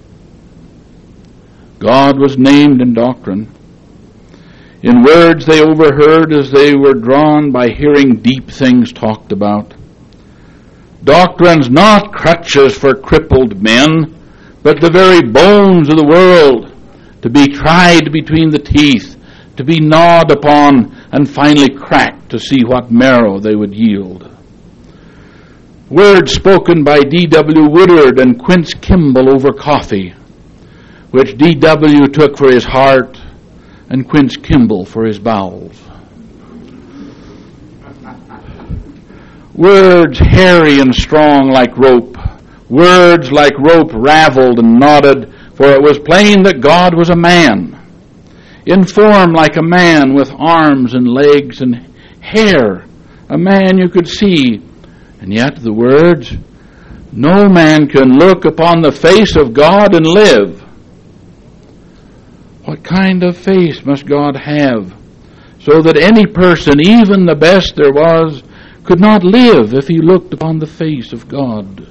God was named in doctrine. In words they overheard as they were drawn by hearing deep things talked about. Doctrine's not crutches for crippled men, but the very bones of the world, to be tried between the teeth, to be gnawed upon and finally cracked to see what marrow they would yield. Words spoken by D.W. Woodard and Quince Kimball over coffee, which D.W. took for his heart and Quince Kimball for his bowels. Words hairy and strong like rope, words like rope raveled and knotted, for it was plain that God was a man, in form like a man with arms and legs and hair, a man you could see. And yet the words, no man can look upon the face of God and live. What kind of face must God have so that any person, even the best there was, could not live if he looked upon the face of God?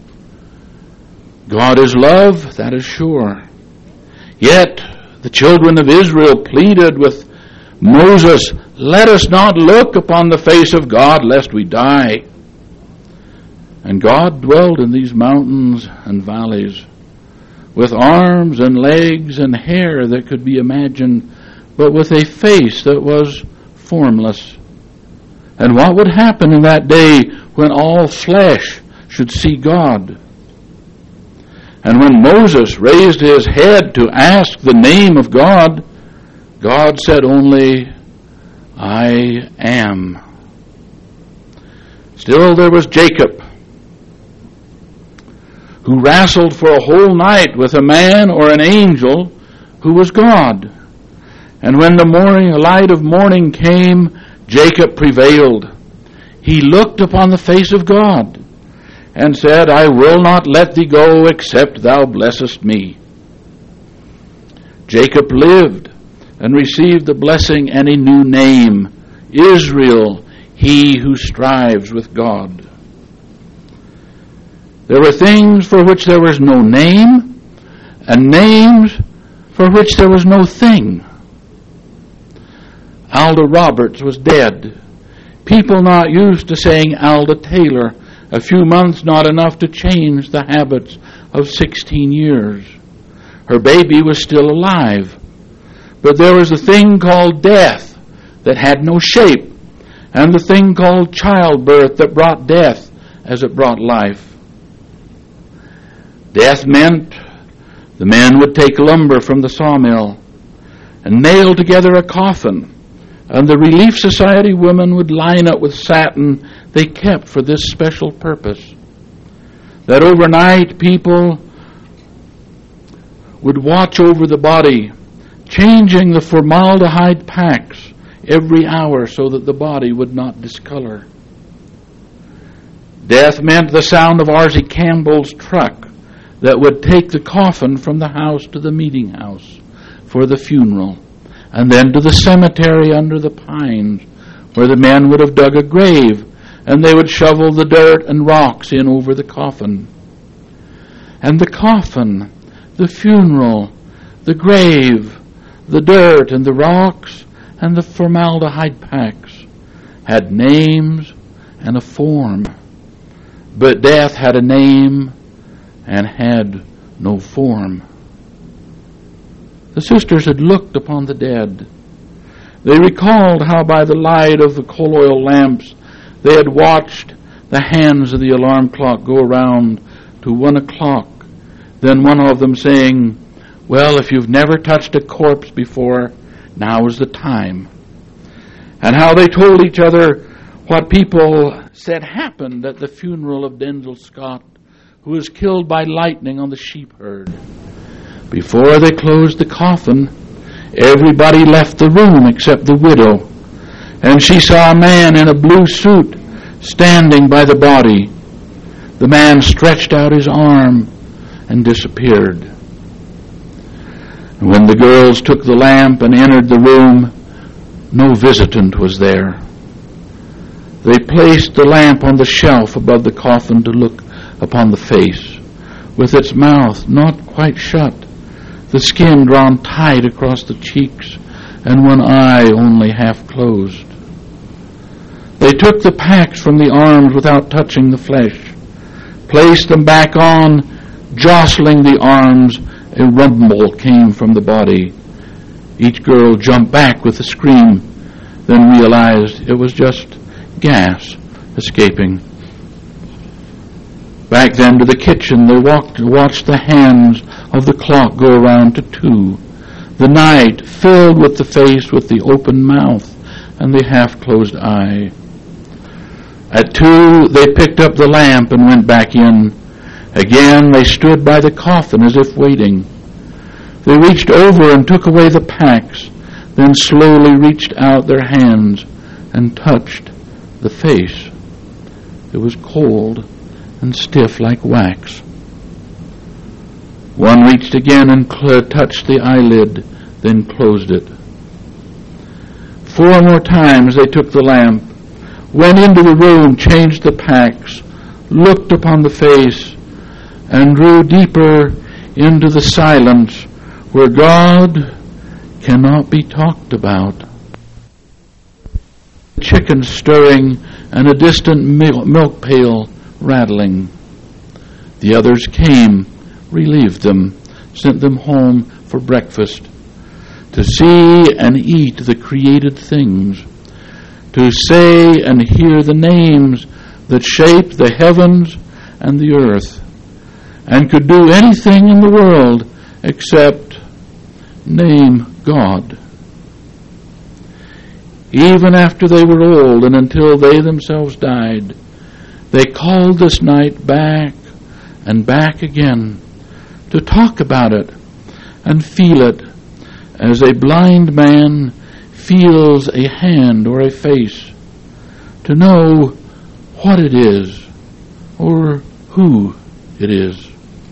God is love, that is sure. Yet the children of Israel pleaded with Moses, let us not look upon the face of God lest we die. And God dwelled in these mountains and valleys, with arms and legs and hair that could be imagined, but with a face that was formless. And what would happen in that day when all flesh should see God? And when Moses raised his head to ask the name of God, God said only, I am. Still there was Jacob, who wrestled for a whole night with a man or an angel who was God. And when the light of morning came, Jacob prevailed. He looked upon the face of God and said, I will not let thee go except thou blessest me. Jacob lived and received the blessing and a new name, Israel, he who strives with God. There were things for which there was no name, and names for which there was no thing. Alda Roberts was dead. People not used to saying Alda Taylor, a few months not enough to change the habits of 16 years. Her baby was still alive, but there was a thing called death that had no shape, and the thing called childbirth that brought death as it brought life. Death meant the men would take lumber from the sawmill and nail together a coffin, and the Relief Society women would line it with satin they kept for this special purpose. That overnight people would watch over the body, changing the formaldehyde packs every hour so that the body would not discolor. Death meant the sound of R.C. Campbell's truck that would take the coffin from the house to the meeting house for the funeral, and then to the cemetery under the pines, where the men would have dug a grave, and they would shovel the dirt and rocks in over the coffin. And the coffin, the funeral, the grave, the dirt and the rocks, and the formaldehyde packs had names and a form. But death had a name and had no form. The sisters had looked upon the dead. They recalled how by the light of the coal oil lamps they had watched the hands of the alarm clock go around to 1 o'clock. Then one of them saying, "Well, if you've never touched a corpse before, now is the time." And how they told each other what people said happened at the funeral of Denzil Scott, who was killed by lightning on the sheep herd. Before they closed the coffin, everybody left the room except the widow, and she saw a man in a blue suit standing by the body. The man stretched out his arm and disappeared. And when the girls took the lamp and entered the room, no visitant was there. They placed the lamp on the shelf above the coffin to look upon the face, with its mouth not quite shut, the skin drawn tight across the cheeks, and one eye only half closed. They took the packs from the arms without touching the flesh, placed them back on, jostling the arms. A rumble came from the body. Each girl jumped back with a scream, then realized it was just gas escaping. Back then to the kitchen, they watched the hands of the clock go around to 2. The night filled with the face with the open mouth and the half-closed eye. At 2, they picked up the lamp and went back in. Again, they stood by the coffin as if waiting. They reached over and took away the packs, then slowly reached out their hands and touched the face. It was cold and stiff like wax. One reached again and touched the eyelid, then closed it. 4 more times they took the lamp, went into the room, changed the packs, looked upon the face, and drew deeper into the silence where God cannot be talked about. Chickens stirring and a distant milk pail rattling. The others came, relieved them, sent them home for breakfast, to see and eat the created things, to say and hear the names that shaped the heavens and the earth, and could do anything in the world except name God. Even after they were old and until they themselves died, they called this night back and back again to talk about it and feel it as a blind man feels a hand or a face, to know what it is or who it is.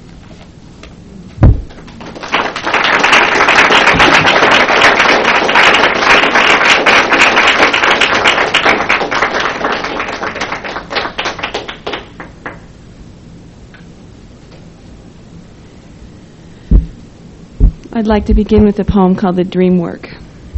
I'd like to begin with a poem called The Dream Work.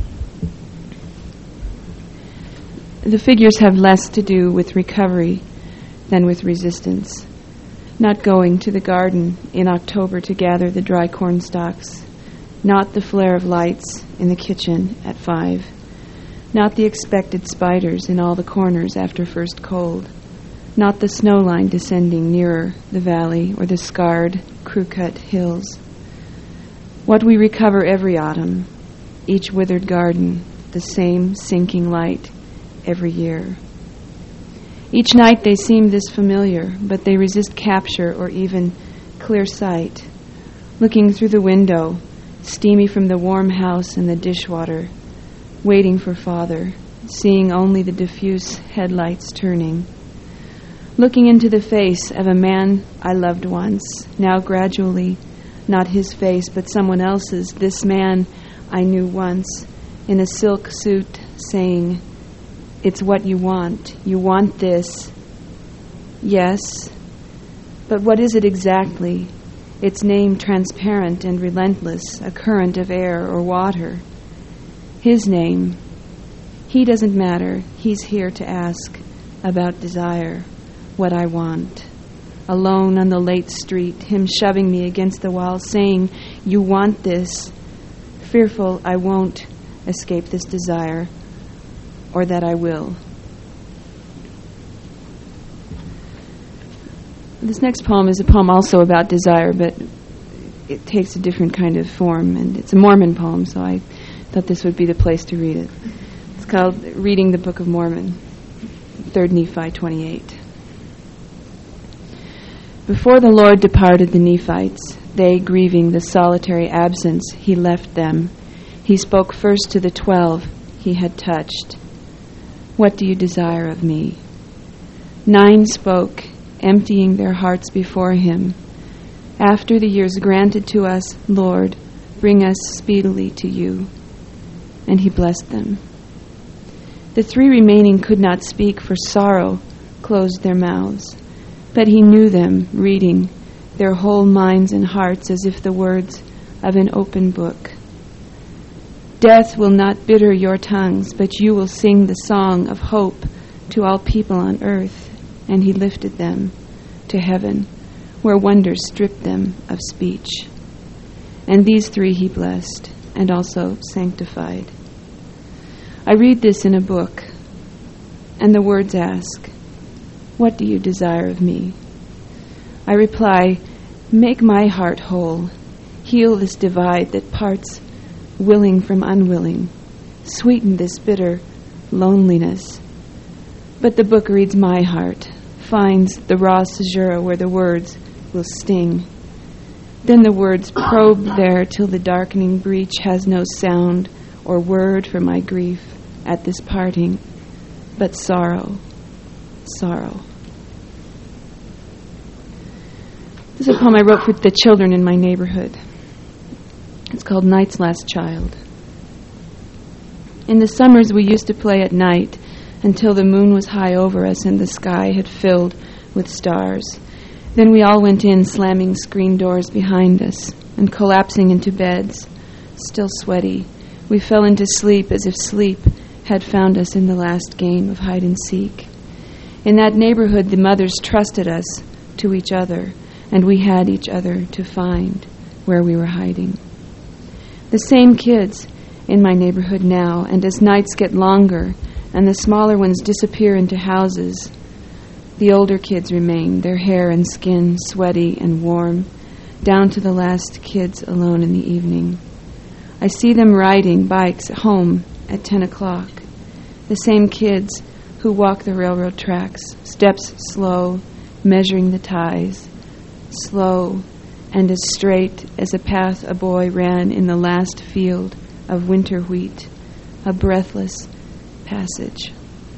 The figures have less to do with recovery than with resistance. Not going to the garden in October to gather the dry corn stalks. Not the flare of lights in the kitchen at 5. Not the expected spiders in all the corners after first cold. Not the snow line descending nearer the valley or the scarred, crew-cut hills. What we recover every autumn, each withered garden, the same sinking light every year. Each night they seem this familiar, but they resist capture or even clear sight. Looking through the window, steamy from the warm house and the dishwater, waiting for Father, seeing only the diffuse headlights turning. looking into the face of a man I loved once, now gradually, not his face, but someone else's, this man I knew once, in a silk suit, saying, "It's what you want. You want this." Yes, but what is it exactly? Its name transparent and relentless, a current of air or water. His name. He doesn't matter. He's here to ask about desire, what I want. Alone on the late street, him shoving me against the wall, saying, "You want this." Fearful I won't escape this desire, or that I will. This next poem is a poem also about desire, but it takes a different kind of form, and it's a Mormon poem, so I thought this would be the place to read it. It's called Reading the Book of Mormon, 3 Nephi 28. Before the Lord departed the Nephites, they grieving the solitary absence he left them, he spoke first to the 12 he had touched. "What do you desire of me?" 9 spoke, emptying their hearts before him. "After the years granted to us, Lord, bring us speedily to you." And he blessed them. The 3 remaining could not speak, for sorrow closed their mouths. But he knew them, reading their whole minds and hearts as if the words of an open book. "Death will not bitter your tongues, but you will sing the song of hope to all people on earth." And he lifted them to heaven, where wonders stripped them of speech. And these 3 he blessed, and also sanctified. I read this in a book, and the words ask, "What do you desire of me?" I reply, "Make my heart whole. Heal this divide that parts willing from unwilling. Sweeten this bitter loneliness." But the book reads my heart, finds the raw caesura where the words will sting. Then the words probe there till the darkening breach has no sound or word for my grief at this parting, but sorrow, sorrow. This is a poem I wrote for the children in my neighborhood. It's called Night's Last Child. In the summers we used to play at night until the moon was high over us and the sky had filled with stars. Then we all went in, slamming screen doors behind us and collapsing into beds. Still sweaty, we fell into sleep as if sleep had found us in the last game of hide and seek. In that neighborhood, the mothers trusted us to each other, and we had each other to find where we were hiding. The same kids in my neighborhood now, and as nights get longer and the smaller ones disappear into houses, the older kids remain, their hair and skin sweaty and warm, down to the last kids alone in the evening. I see them riding bikes home at 10 o'clock, the same kids who walk the railroad tracks, steps slow, measuring the ties, slow and as straight as a path a boy ran in the last field of winter wheat, a breathless passage.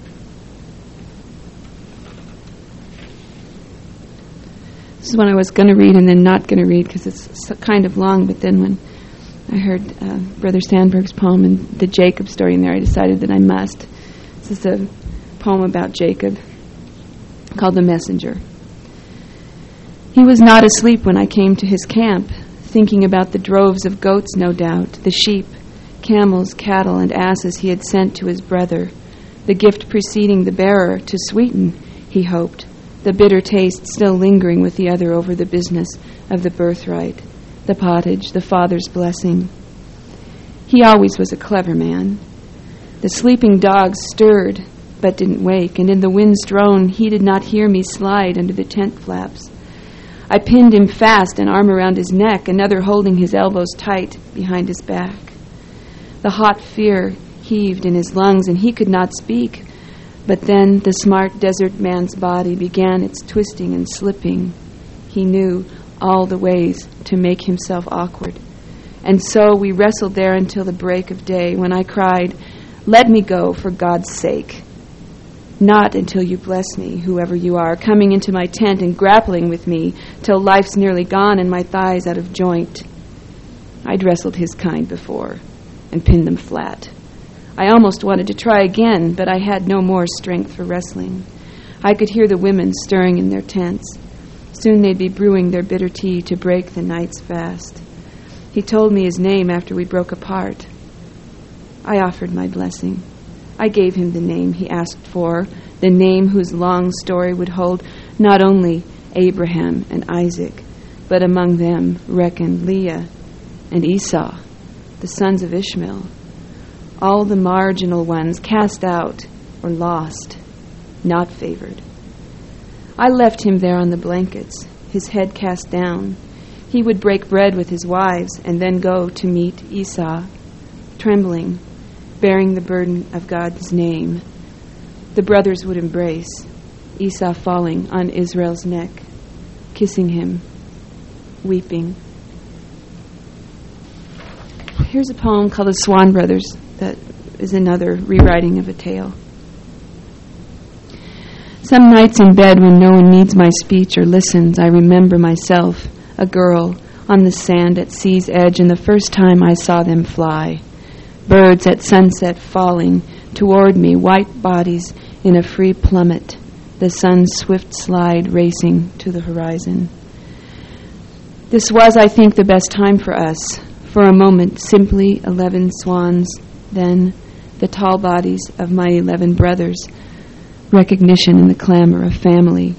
This is one I was going to read and then not going to read because it's kind of long, but then when I heard Brother Sandberg's poem and the Jacob story in there, I decided that I must. This is a poem about Jacob called The Messenger. He was not asleep when I came to his camp, thinking about the droves of goats, no doubt, the sheep, camels, cattle, and asses he had sent to his brother, the gift preceding the bearer to sweeten, he hoped, the bitter taste still lingering with the other over the business of the birthright, the pottage, the father's blessing. He always was a clever man. The sleeping dogs stirred but didn't wake, and in the wind's drone he did not hear me slide under the tent flaps. I pinned him fast, an arm around his neck, another holding his elbows tight behind his back. The hot fear heaved in his lungs, and he could not speak. But then the smart desert man's body began its twisting and slipping. He knew all the ways to make himself awkward. And so we wrestled there until the break of day, when I cried, "Let me go, for God's sake." Not until you bless me, whoever you are, coming into my tent and grappling with me till life's nearly gone and my thighs out of joint. I'd wrestled his kind before and pinned them flat. I almost wanted to try again, but I had no more strength for wrestling. I could hear the women stirring in their tents. Soon they'd be brewing their bitter tea to break the night's fast. He told me his name after we broke apart. I offered my blessing. I gave him the name he asked for, the name whose long story would hold not only Abraham and Isaac, but among them reckoned Leah and Esau, the sons of Ishmael, all the marginal ones cast out or lost, not favored. I left him there on the blankets, his head cast down. He would break bread with his wives and then go to meet Esau, trembling, bearing the burden of God's name. The brothers would embrace, Esau falling on Israel's neck, kissing him, weeping. Here's a poem called The Swan Brothers that is another rewriting of a tale. Some nights in bed when no one needs my speech or listens, I remember myself, a girl, on the sand at sea's edge, and the first time I saw them fly. Birds at sunset falling toward me, white bodies in a free plummet, the sun's swift slide racing to the horizon. This was, I think, the best time for us. For a moment, simply 11 swans, then the tall bodies of my 11 brothers, recognition in the clamor of family.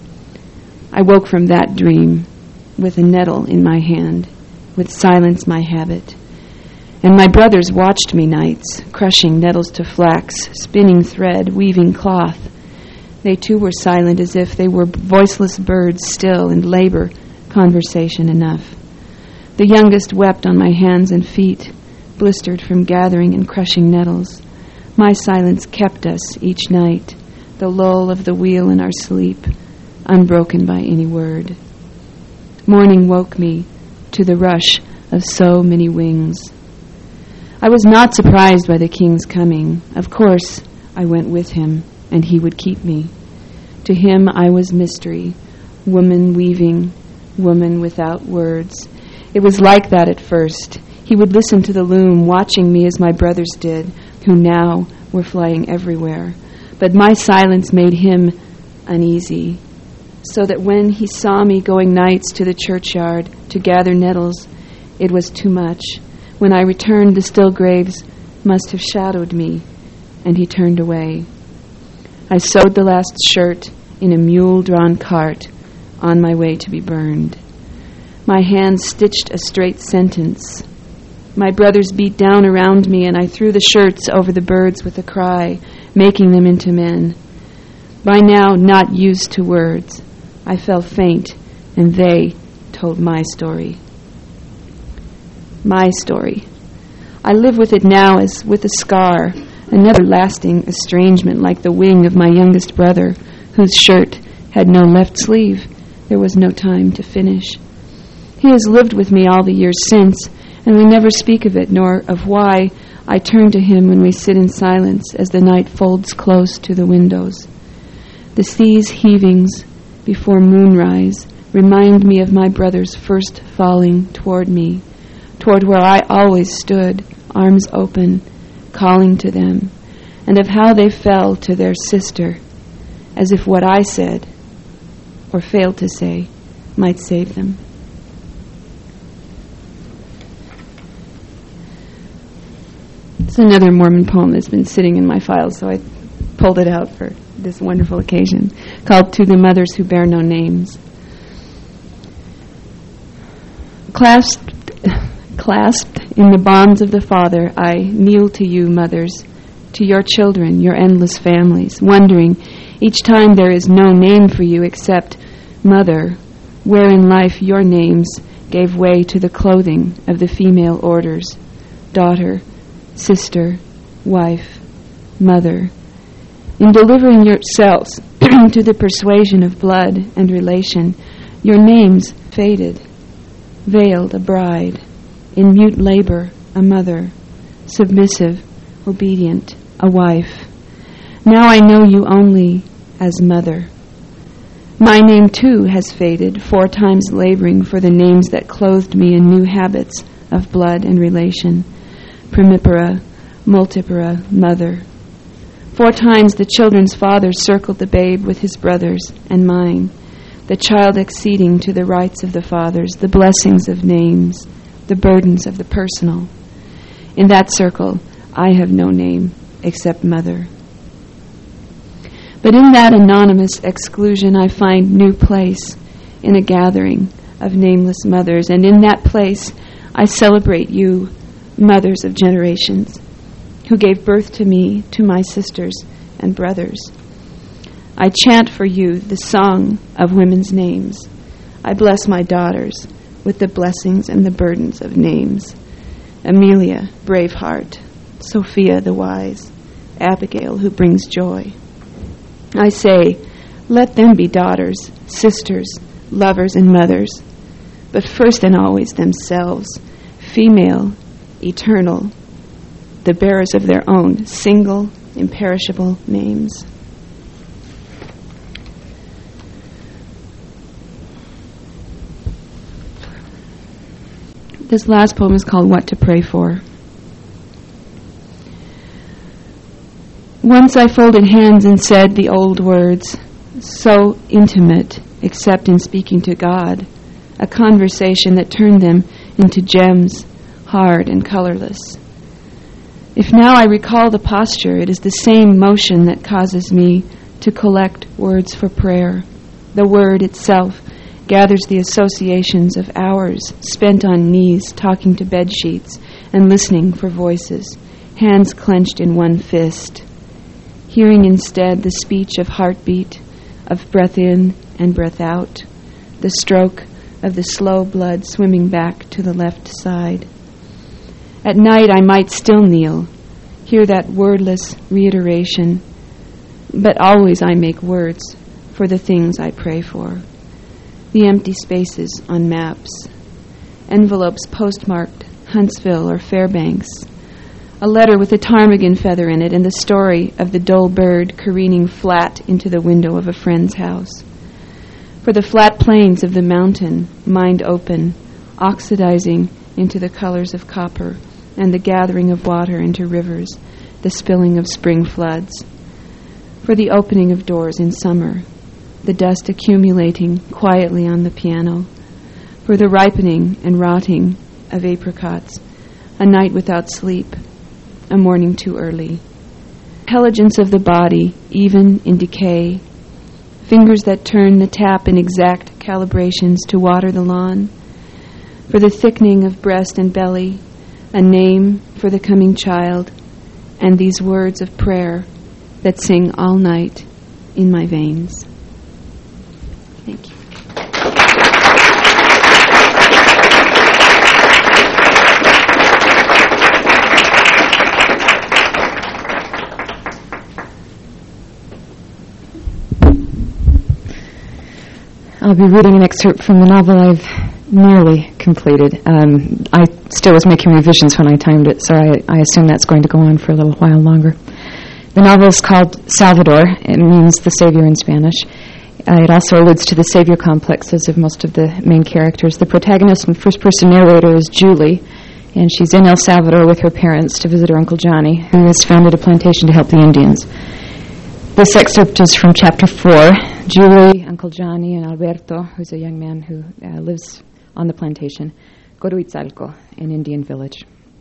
I woke from that dream with a nettle in my hand, with silence my habit. And my brothers watched me nights, crushing nettles to flax, spinning thread, weaving cloth. They too were silent as if they were voiceless birds still in labor, conversation enough. The youngest wept on my hands and feet, blistered from gathering and crushing nettles. My silence kept us each night, the lull of the wheel in our sleep, unbroken by any word. Morning woke me to the rush of so many wings. I was not surprised by the king's coming. Of course, I went with him, and he would keep me. To him I was mystery, woman weaving, woman without words. It was like that at first. He would listen to the loom, watching me as my brothers did, who now were flying everywhere. But my silence made him uneasy, so that when he saw me going nights to the churchyard to gather nettles, it was too much. When I returned, the still graves must have shadowed me, and he turned away. I sewed the last shirt in a mule-drawn cart on my way to be burned. My hands stitched a straight sentence. My brothers beat down around me, and I threw the shirts over the birds with a cry, making them into men. By now, not used to words, I fell faint, and they told my story. My story. I live with it now as with a scar, another lasting estrangement like the wing of my youngest brother, whose shirt had no left sleeve. There was no time to finish. He has lived with me all the years since, and we never speak of it, nor of why I turn to him when we sit in silence as the night folds close to the windows. The sea's heavings before moonrise remind me of my brothers first falling toward me, toward where I always stood, arms open, calling to them, and of how they fell to their sister, as if what I said, or failed to say, might save them. It's another Mormon poem that's been sitting in my files, so I pulled it out for this wonderful occasion, called To the Mothers Who Bear No Names. Clasped in the bonds of the Father, I kneel to you, mothers, to your children, your endless families, wondering each time there is no name for you except Mother, where in life your names gave way to the clothing of the female orders, daughter, sister, wife, mother. In delivering yourselves to the persuasion of blood and relation, your names faded, veiled a bride, in mute labor a mother, submissive, obedient, a wife. Now I know you only as mother. My name too has faded, 4 times laboring for the names that clothed me in new habits of blood and relation. Primipara, multipara, mother. 4 times the children's father circled the babe with his brothers and mine, the child acceding to the rights of the fathers, the blessings of names, the burdens of the personal. In that circle, I have no name except mother. But in that anonymous exclusion, I find new place in a gathering of nameless mothers, and in that place, I celebrate you, mothers of generations, who gave birth to me, to my sisters and brothers. I chant for you the song of women's names. I bless my daughters with the blessings and the burdens of names. Amelia, brave heart. Sophia, the wise. Abigail, who brings joy. I say, let them be daughters, sisters, lovers, and mothers, but first and always themselves, female, eternal, the bearers of their own single, imperishable names. This last poem is called What to Pray For. Once I folded hands and said the old words, so intimate, except in speaking to God, a conversation that turned them into gems, hard and colorless. If now I recall the posture, it is the same motion that causes me to collect words for prayer. The word itself gathers the associations of hours spent on knees talking to bed sheets and listening for voices, hands clenched in one fist. Hearing instead the speech of heartbeat, of breath in and breath out, the stroke of the slow blood swimming back to the left side. At night I might still kneel, hear that wordless reiteration, but always I make words for the things I pray for. The empty spaces on maps, envelopes postmarked Huntsville or Fairbanks, a letter with a ptarmigan feather in it and the story of the dull bird careening flat into the window of a friend's house. For the flat plains of the mountain, mind open, oxidizing into the colors of copper and the gathering of water into rivers, the spilling of spring floods. For the opening of doors in summer, the dust accumulating quietly on the piano. For the ripening and rotting of apricots, a night without sleep, a morning too early. Intelligence of the body, even in decay. Fingers that turn the tap in exact calibrations to water the lawn. For the thickening of breast and belly, a name for the coming child, and these words of prayer that sing all night in my veins. Thank you. I'll be reading an excerpt from the novel I've nearly completed. I still was making revisions when I timed it, so I assume that's going to go on for a little while longer. The novel is called Salvador. It means the Savior in Spanish. It also alludes to the Savior complexes of most of the main characters. The protagonist and first-person narrator is Julie, and she's in El Salvador with her parents to visit her Uncle Johnny, who has founded a plantation to help the Indians. This excerpt is from Chapter 4. Julie, Uncle Johnny, and Alberto, who's a young man who lives on the plantation, go to Itzalco, an Indian village.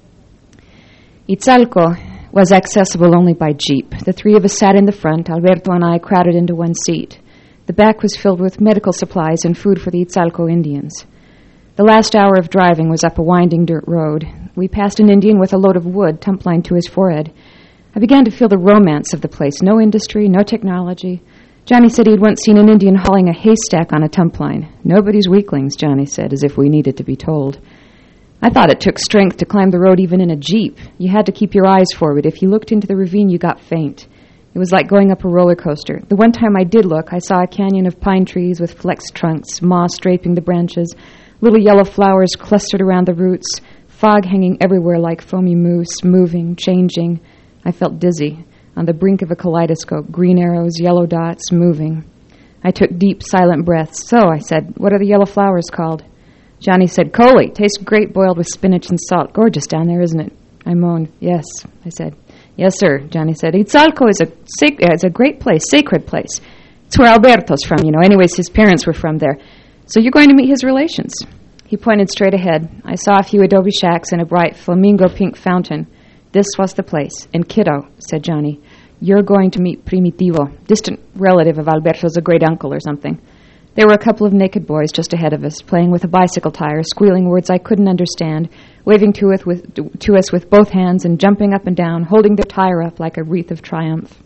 Itzalco was accessible only by jeep. The 3 of us sat in the front. Alberto and I crowded into one seat. The back was filled with medical supplies and food for the Itzalco Indians. The last hour of driving was up a winding dirt road. We passed an Indian with a load of wood tumplined to his forehead. I began to feel the romance of the place. No industry, no technology. Johnny said he'd once seen an Indian hauling a haystack on a tumpline. Nobody's weaklings, Johnny said, as if we needed to be told. I thought it took strength to climb the road even in a jeep. You had to keep your eyes forward. If you looked into the ravine, you got faint. It was like going up a roller coaster. The one time I did look, I saw a canyon of pine trees with flexed trunks, moss draping the branches, little yellow flowers clustered around the roots, fog hanging everywhere like foamy mousse, moving, changing. I felt dizzy. on the brink of a kaleidoscope, green arrows, yellow dots, moving. I took deep, silent breaths. So, I said, what are the yellow flowers called? Johnny said, Coley. Tastes great boiled with spinach and salt. Gorgeous down there, isn't it? I moaned. Yes, I said. Yes, sir, Johnny said. Itzalco is a great place, sacred place. It's where Alberto's from, Anyways, his parents were from there. So you're going to meet his relations. He pointed straight ahead. I saw a few adobe shacks and a bright flamingo pink fountain. This was the place. And kiddo, said Johnny, you're going to meet Primitivo, distant relative of Alberto's, a great uncle or something. There were a couple of naked boys just ahead of us, playing with a bicycle tire, squealing words I couldn't understand, waving to us with both hands and jumping up and down, holding their tire up like a wreath of triumph.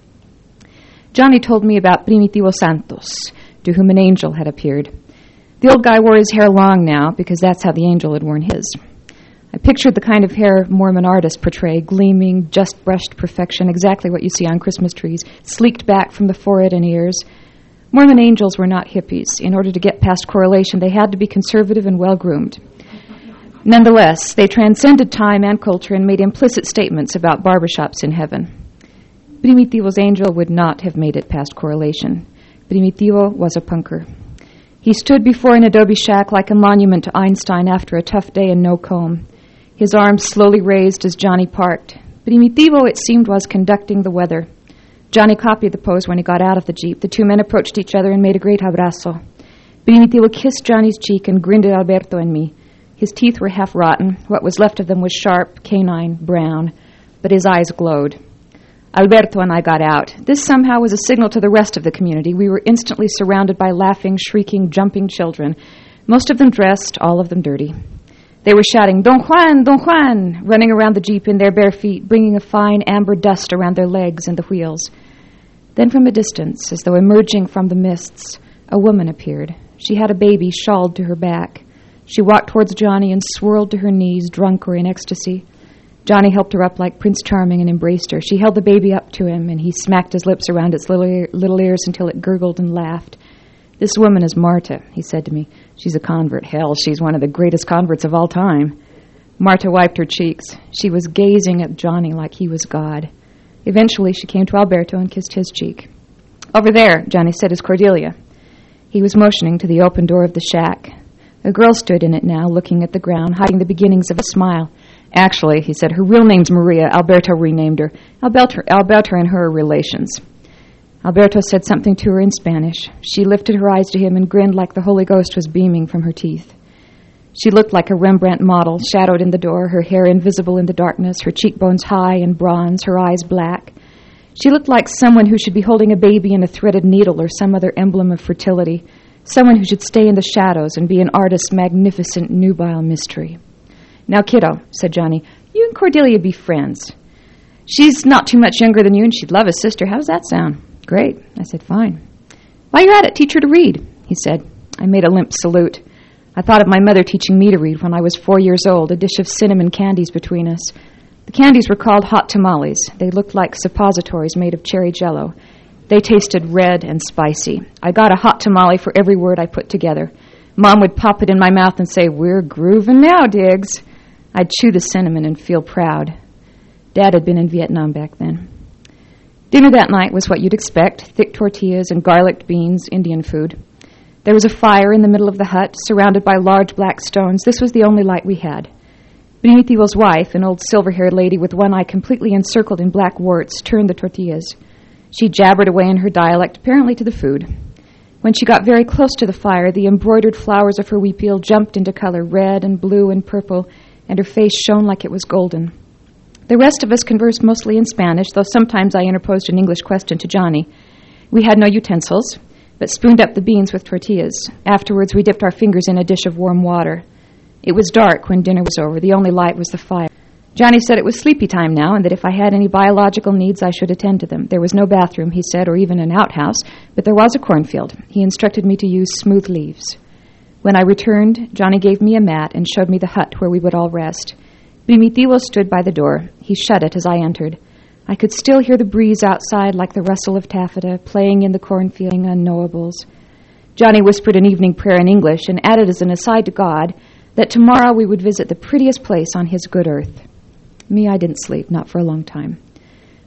Johnny told me about Primitivo Santos, to whom an angel had appeared. The old guy wore his hair long now, because that's how the angel had worn his. I pictured the kind of hair Mormon artists portray, gleaming, just brushed perfection, exactly what you see on Christmas trees, sleeked back from the forehead and ears. Mormon angels were not hippies. In order to get past correlation, they had to be conservative and well-groomed. Nonetheless, they transcended time and culture and made implicit statements about barbershops in heaven. Primitivo's angel would not have made it past correlation. Primitivo was a punker. He stood before an adobe shack like a monument to Einstein after a tough day and no comb. His arms slowly raised as Johnny parked. Primitivo, it seemed, was conducting the weather. Johnny copied the pose when he got out of the Jeep. The two men approached each other and made a great abrazo. Primitivo kissed Johnny's cheek and grinned at Alberto and me. His teeth were half rotten. What was left of them was sharp, canine, brown, but his eyes glowed. Alberto and I got out. This somehow was a signal to the rest of the community. We were instantly surrounded by laughing, shrieking, jumping children, most of them dressed, all of them dirty. They were shouting, Don Juan, running around the Jeep in their bare feet, bringing a fine amber dust around their legs and the wheels. Then from a distance, as though emerging from the mists, a woman appeared. She had a baby shawled to her back. She walked towards Johnny and swirled to her knees, drunk or in ecstasy. Johnny helped her up like Prince Charming and embraced her. She held the baby up to him, and he smacked his lips around its little ears until it gurgled and laughed. This woman is Marta, he said to me. She's a convert. Hell, she's one of the greatest converts of all time. Marta wiped her cheeks. She was gazing at Johnny like he was God. Eventually, she came to Alberto and kissed his cheek. Over there, Johnny said, is Cordelia. He was motioning to the open door of the shack. A girl stood in it now, looking at the ground, hiding the beginnings of a smile. Actually, he said, her real name's Maria. Alberto renamed her. Alberto and her are relations. Alberto said something to her in Spanish. She lifted her eyes to him and grinned like the Holy Ghost was beaming from her teeth. She looked like a Rembrandt model, shadowed in the door, her hair invisible in the darkness, her cheekbones high and bronze, her eyes black. She looked like someone who should be holding a baby in a threaded needle or some other emblem of fertility, someone who should stay in the shadows and be an artist's magnificent nubile mystery. Now, kiddo, said Johnny, you and Cordelia be friends. She's not too much younger than you, and she'd love a sister. How's that sound? Great. I said, fine. While you're at it, teach her to read, he said. I made a limp salute. I thought of my mother teaching me to read when I was 4 years old, a dish of cinnamon candies between us. The candies were called hot tamales. They looked like suppositories made of cherry jello. They tasted red and spicy. I got a hot tamale for every word I put together. Mom would pop it in my mouth and say, we're grooving now, Diggs. I'd chew the cinnamon and feel proud. Dad had been in Vietnam back then. Dinner that night was what you'd expect, thick tortillas and garlicked beans, Indian food. There was a fire in the middle of the hut, surrounded by large black stones. This was the only light we had. Primitivo's wife, an old silver-haired lady with one eye completely encircled in black warts, turned the tortillas. She jabbered away in her dialect, apparently to the food. When she got very close to the fire, the embroidered flowers of her huipil jumped into color, red and blue and purple, and her face shone like it was golden. The rest of us conversed mostly in Spanish, though sometimes I interposed an English question to Johnny. We had no utensils, but spooned up the beans with tortillas. Afterwards, we dipped our fingers in a dish of warm water. It was dark when dinner was over. The only light was the fire. Johnny said it was sleepy time now, and that if I had any biological needs, I should attend to them. There was no bathroom, he said, or even an outhouse, but there was a cornfield. He instructed me to use smooth leaves. When I returned, Johnny gave me a mat and showed me the hut where we would all rest. Primitivo stood by the door. He shut it as I entered. I could still hear the breeze outside like the rustle of taffeta, playing in the cornfield unknowables. Johnny whispered an evening prayer in English and added as an aside to God that tomorrow we would visit the prettiest place on his good earth. Me, I didn't sleep, not for a long time.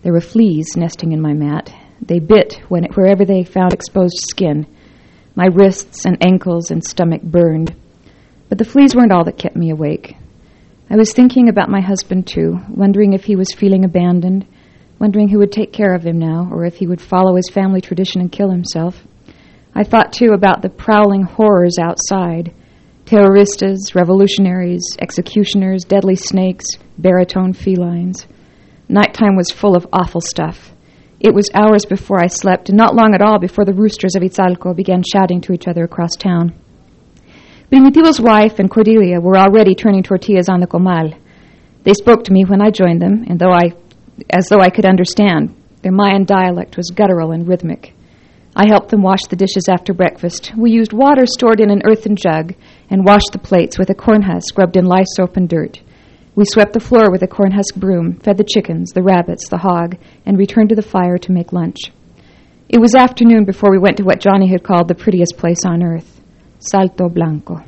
There were fleas nesting in my mat. They bit wherever they found exposed skin. My wrists and ankles and stomach burned. But the fleas weren't all that kept me awake. I was thinking about my husband, too, wondering if he was feeling abandoned, wondering who would take care of him now, or if he would follow his family tradition and kill himself. I thought, too, about the prowling horrors outside. Terroristas, revolutionaries, executioners, deadly snakes, baritone felines. Nighttime was full of awful stuff. It was hours before I slept, and not long at all before the roosters of Itzalco began shouting to each other across town. Primitivo's wife and Cordelia were already turning tortillas on the comal. They spoke to me when I joined them, and as though I could understand. Their Mayan dialect was guttural and rhythmic. I helped them wash the dishes after breakfast. We used water stored in an earthen jug and washed the plates with a corn husk rubbed in lye soap and dirt. We swept the floor with a corn husk broom, fed the chickens, the rabbits, the hog, and returned to the fire to make lunch. It was afternoon before we went to what Johnny had called the prettiest place on earth, Salto Blanco.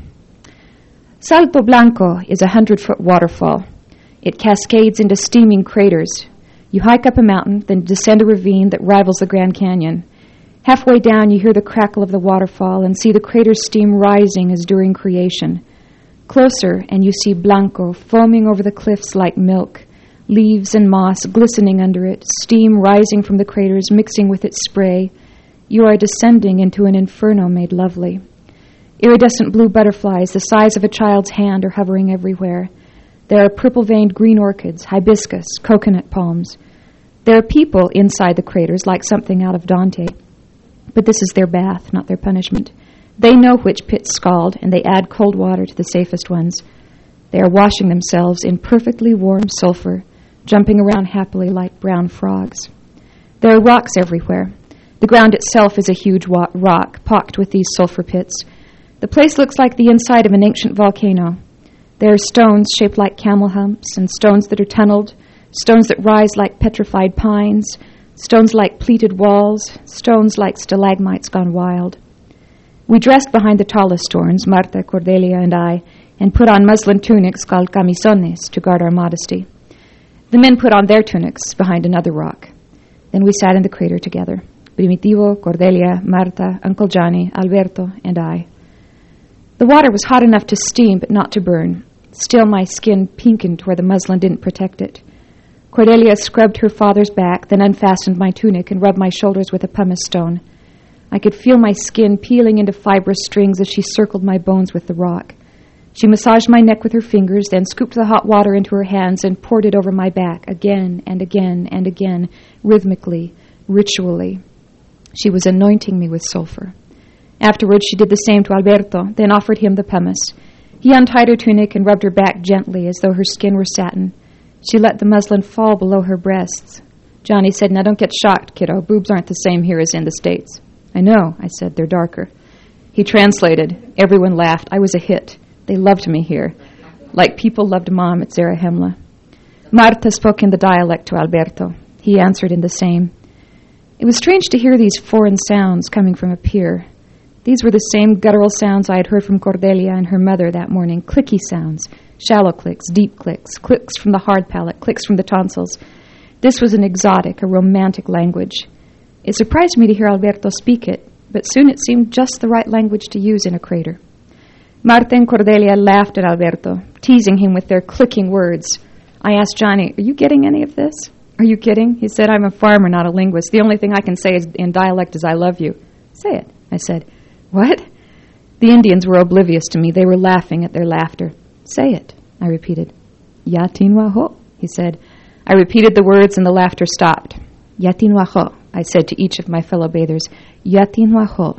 Salto Blanco is a 100-foot waterfall. It cascades into steaming craters. You hike up a mountain, then descend a ravine that rivals the Grand Canyon. Halfway down, you hear the crackle of the waterfall and see the crater steam rising as during creation. Closer, and you see Blanco foaming over the cliffs like milk, leaves and moss glistening under it, steam rising from the craters mixing with its spray. You are descending into an inferno made lovely. Iridescent blue butterflies the size of a child's hand are hovering everywhere. There are purple-veined green orchids, hibiscus, coconut palms. There are people inside the craters like something out of Dante. But this is their bath, not their punishment. They know which pits scald, and they add cold water to the safest ones. They are washing themselves in perfectly warm sulfur, jumping around happily like brown frogs. There are rocks everywhere. The ground itself is a huge rock, pocked with these sulfur pits. The place looks like the inside of an ancient volcano. There are stones shaped like camel humps, and stones that are tunneled, stones that rise like petrified pines, stones like pleated walls, stones like stalagmites gone wild. We dressed behind the tallest stones, Marta, Cordelia, and I, and put on muslin tunics called camisones to guard our modesty. The men put on their tunics behind another rock. Then we sat in the crater together, Primitivo, Cordelia, Marta, Uncle Johnny, Alberto, and I. The water was hot enough to steam but not to burn. Still my skin pinkened where the muslin didn't protect it. Cordelia scrubbed her father's back, then unfastened my tunic and rubbed my shoulders with a pumice stone. I could feel my skin peeling into fibrous strings as she circled my bones with the rock. She massaged my neck with her fingers, then scooped the hot water into her hands and poured it over my back again and again and again, rhythmically, ritually. She was anointing me with sulfur. Afterwards, she did the same to Alberto, then offered him the pumice. He untied her tunic and rubbed her back gently as though her skin were satin. She let the muslin fall below her breasts. Johnny said, "Now don't get shocked, kiddo. Boobs aren't the same here as in the States." "I know," I said. "They're darker." He translated. Everyone laughed. I was a hit. They loved me here, like people loved Mom at Zarahemla. Marta spoke in the dialect to Alberto. He answered in the same. It was strange to hear these foreign sounds coming from a pier. These were the same guttural sounds I had heard from Cordelia and her mother that morning, clicky sounds, shallow clicks, deep clicks, clicks from the hard palate, clicks from the tonsils. This was an exotic, a romantic language. It surprised me to hear Alberto speak it, but soon it seemed just the right language to use in a crater. Marta and Cordelia laughed at Alberto, teasing him with their clicking words. I asked Johnny, "Are you getting any of this?" "Are you kidding?" He said, "I'm a farmer, not a linguist. The only thing I can say in dialect is I love you." "Say it," I said. "What?" The Indians were oblivious to me. They were laughing at their laughter. "Say it," I repeated. "Yatinwaho," he said. I repeated the words and the laughter stopped. "Yatinwaho," I said to each of my fellow bathers. "Yatinwaho."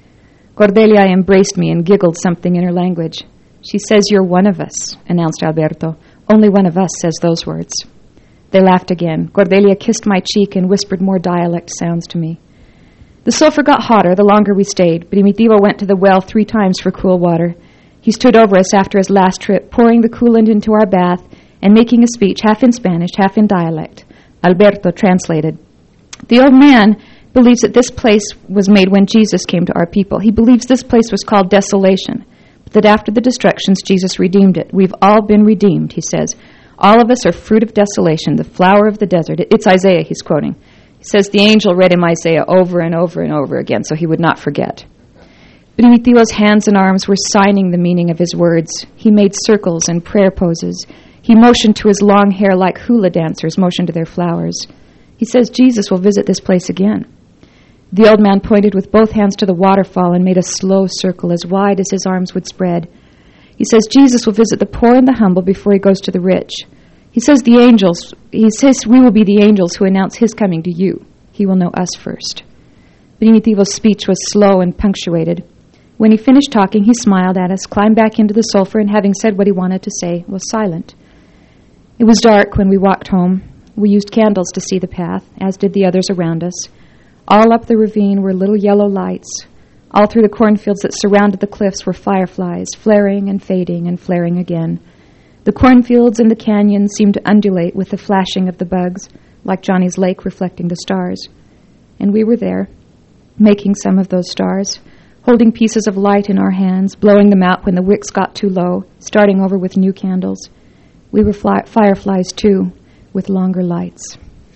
Cordelia embraced me and giggled something in her language. "She says you're one of us," announced Alberto. "Only one of us says those words." They laughed again. Cordelia kissed my cheek and whispered more dialect sounds to me. The sulfur got hotter the longer we stayed. Primitivo went to the well 3 times for cool water. He stood over us after his last trip, pouring the coolant into our bath and making a speech half in Spanish, half in dialect. Alberto translated. The old man believes that this place was made when Jesus came to our people. He believes this place was called Desolation, but that after the destructions, Jesus redeemed it. We've all been redeemed, he says. All of us are fruit of desolation, the flower of the desert. It's Isaiah he's quoting. He says the angel read him Isaiah over and over and over again so he would not forget. Primitivo's hands and arms were signing the meaning of his words. He made circles and prayer poses. He motioned to his long hair like hula dancers motion to their flowers. He says Jesus will visit this place again. The old man pointed with both hands to the waterfall and made a slow circle as wide as his arms would spread. He says Jesus will visit the poor and the humble before he goes to the rich. He says we will be the angels who announce his coming to you. He will know us first. Primitivo's speech was slow and punctuated. When he finished talking, he smiled at us, climbed back into the sulfur, and having said what he wanted to say, was silent. It was dark when we walked home. We used candles to see the path, as did the others around us. All up the ravine were little yellow lights. All through the cornfields that surrounded the cliffs were fireflies, flaring and fading and flaring again. The cornfields and the canyon seemed to undulate with the flashing of the bugs, like Johnny's lake reflecting the stars. And we were there, making some of those stars, holding pieces of light in our hands, blowing them out when the wicks got too low, starting over with new candles. We were fireflies, too, with longer lights.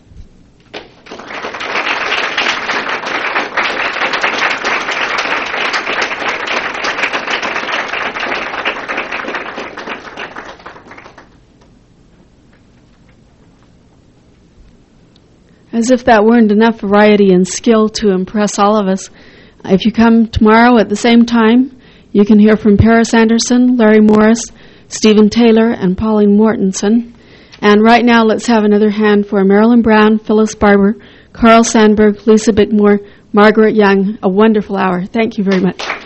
As if that weren't enough variety and skill to impress all of us, if you come tomorrow at the same time, you can hear from Paris Anderson, Larry Morris, Stephen Taylor, and Pauline Mortensen. And right now, let's have another hand for Marilyn Brown, Phyllis Barber, Carl Sandburg, Lisa Bickmore, Margaret Young. A wonderful hour. Thank you very much.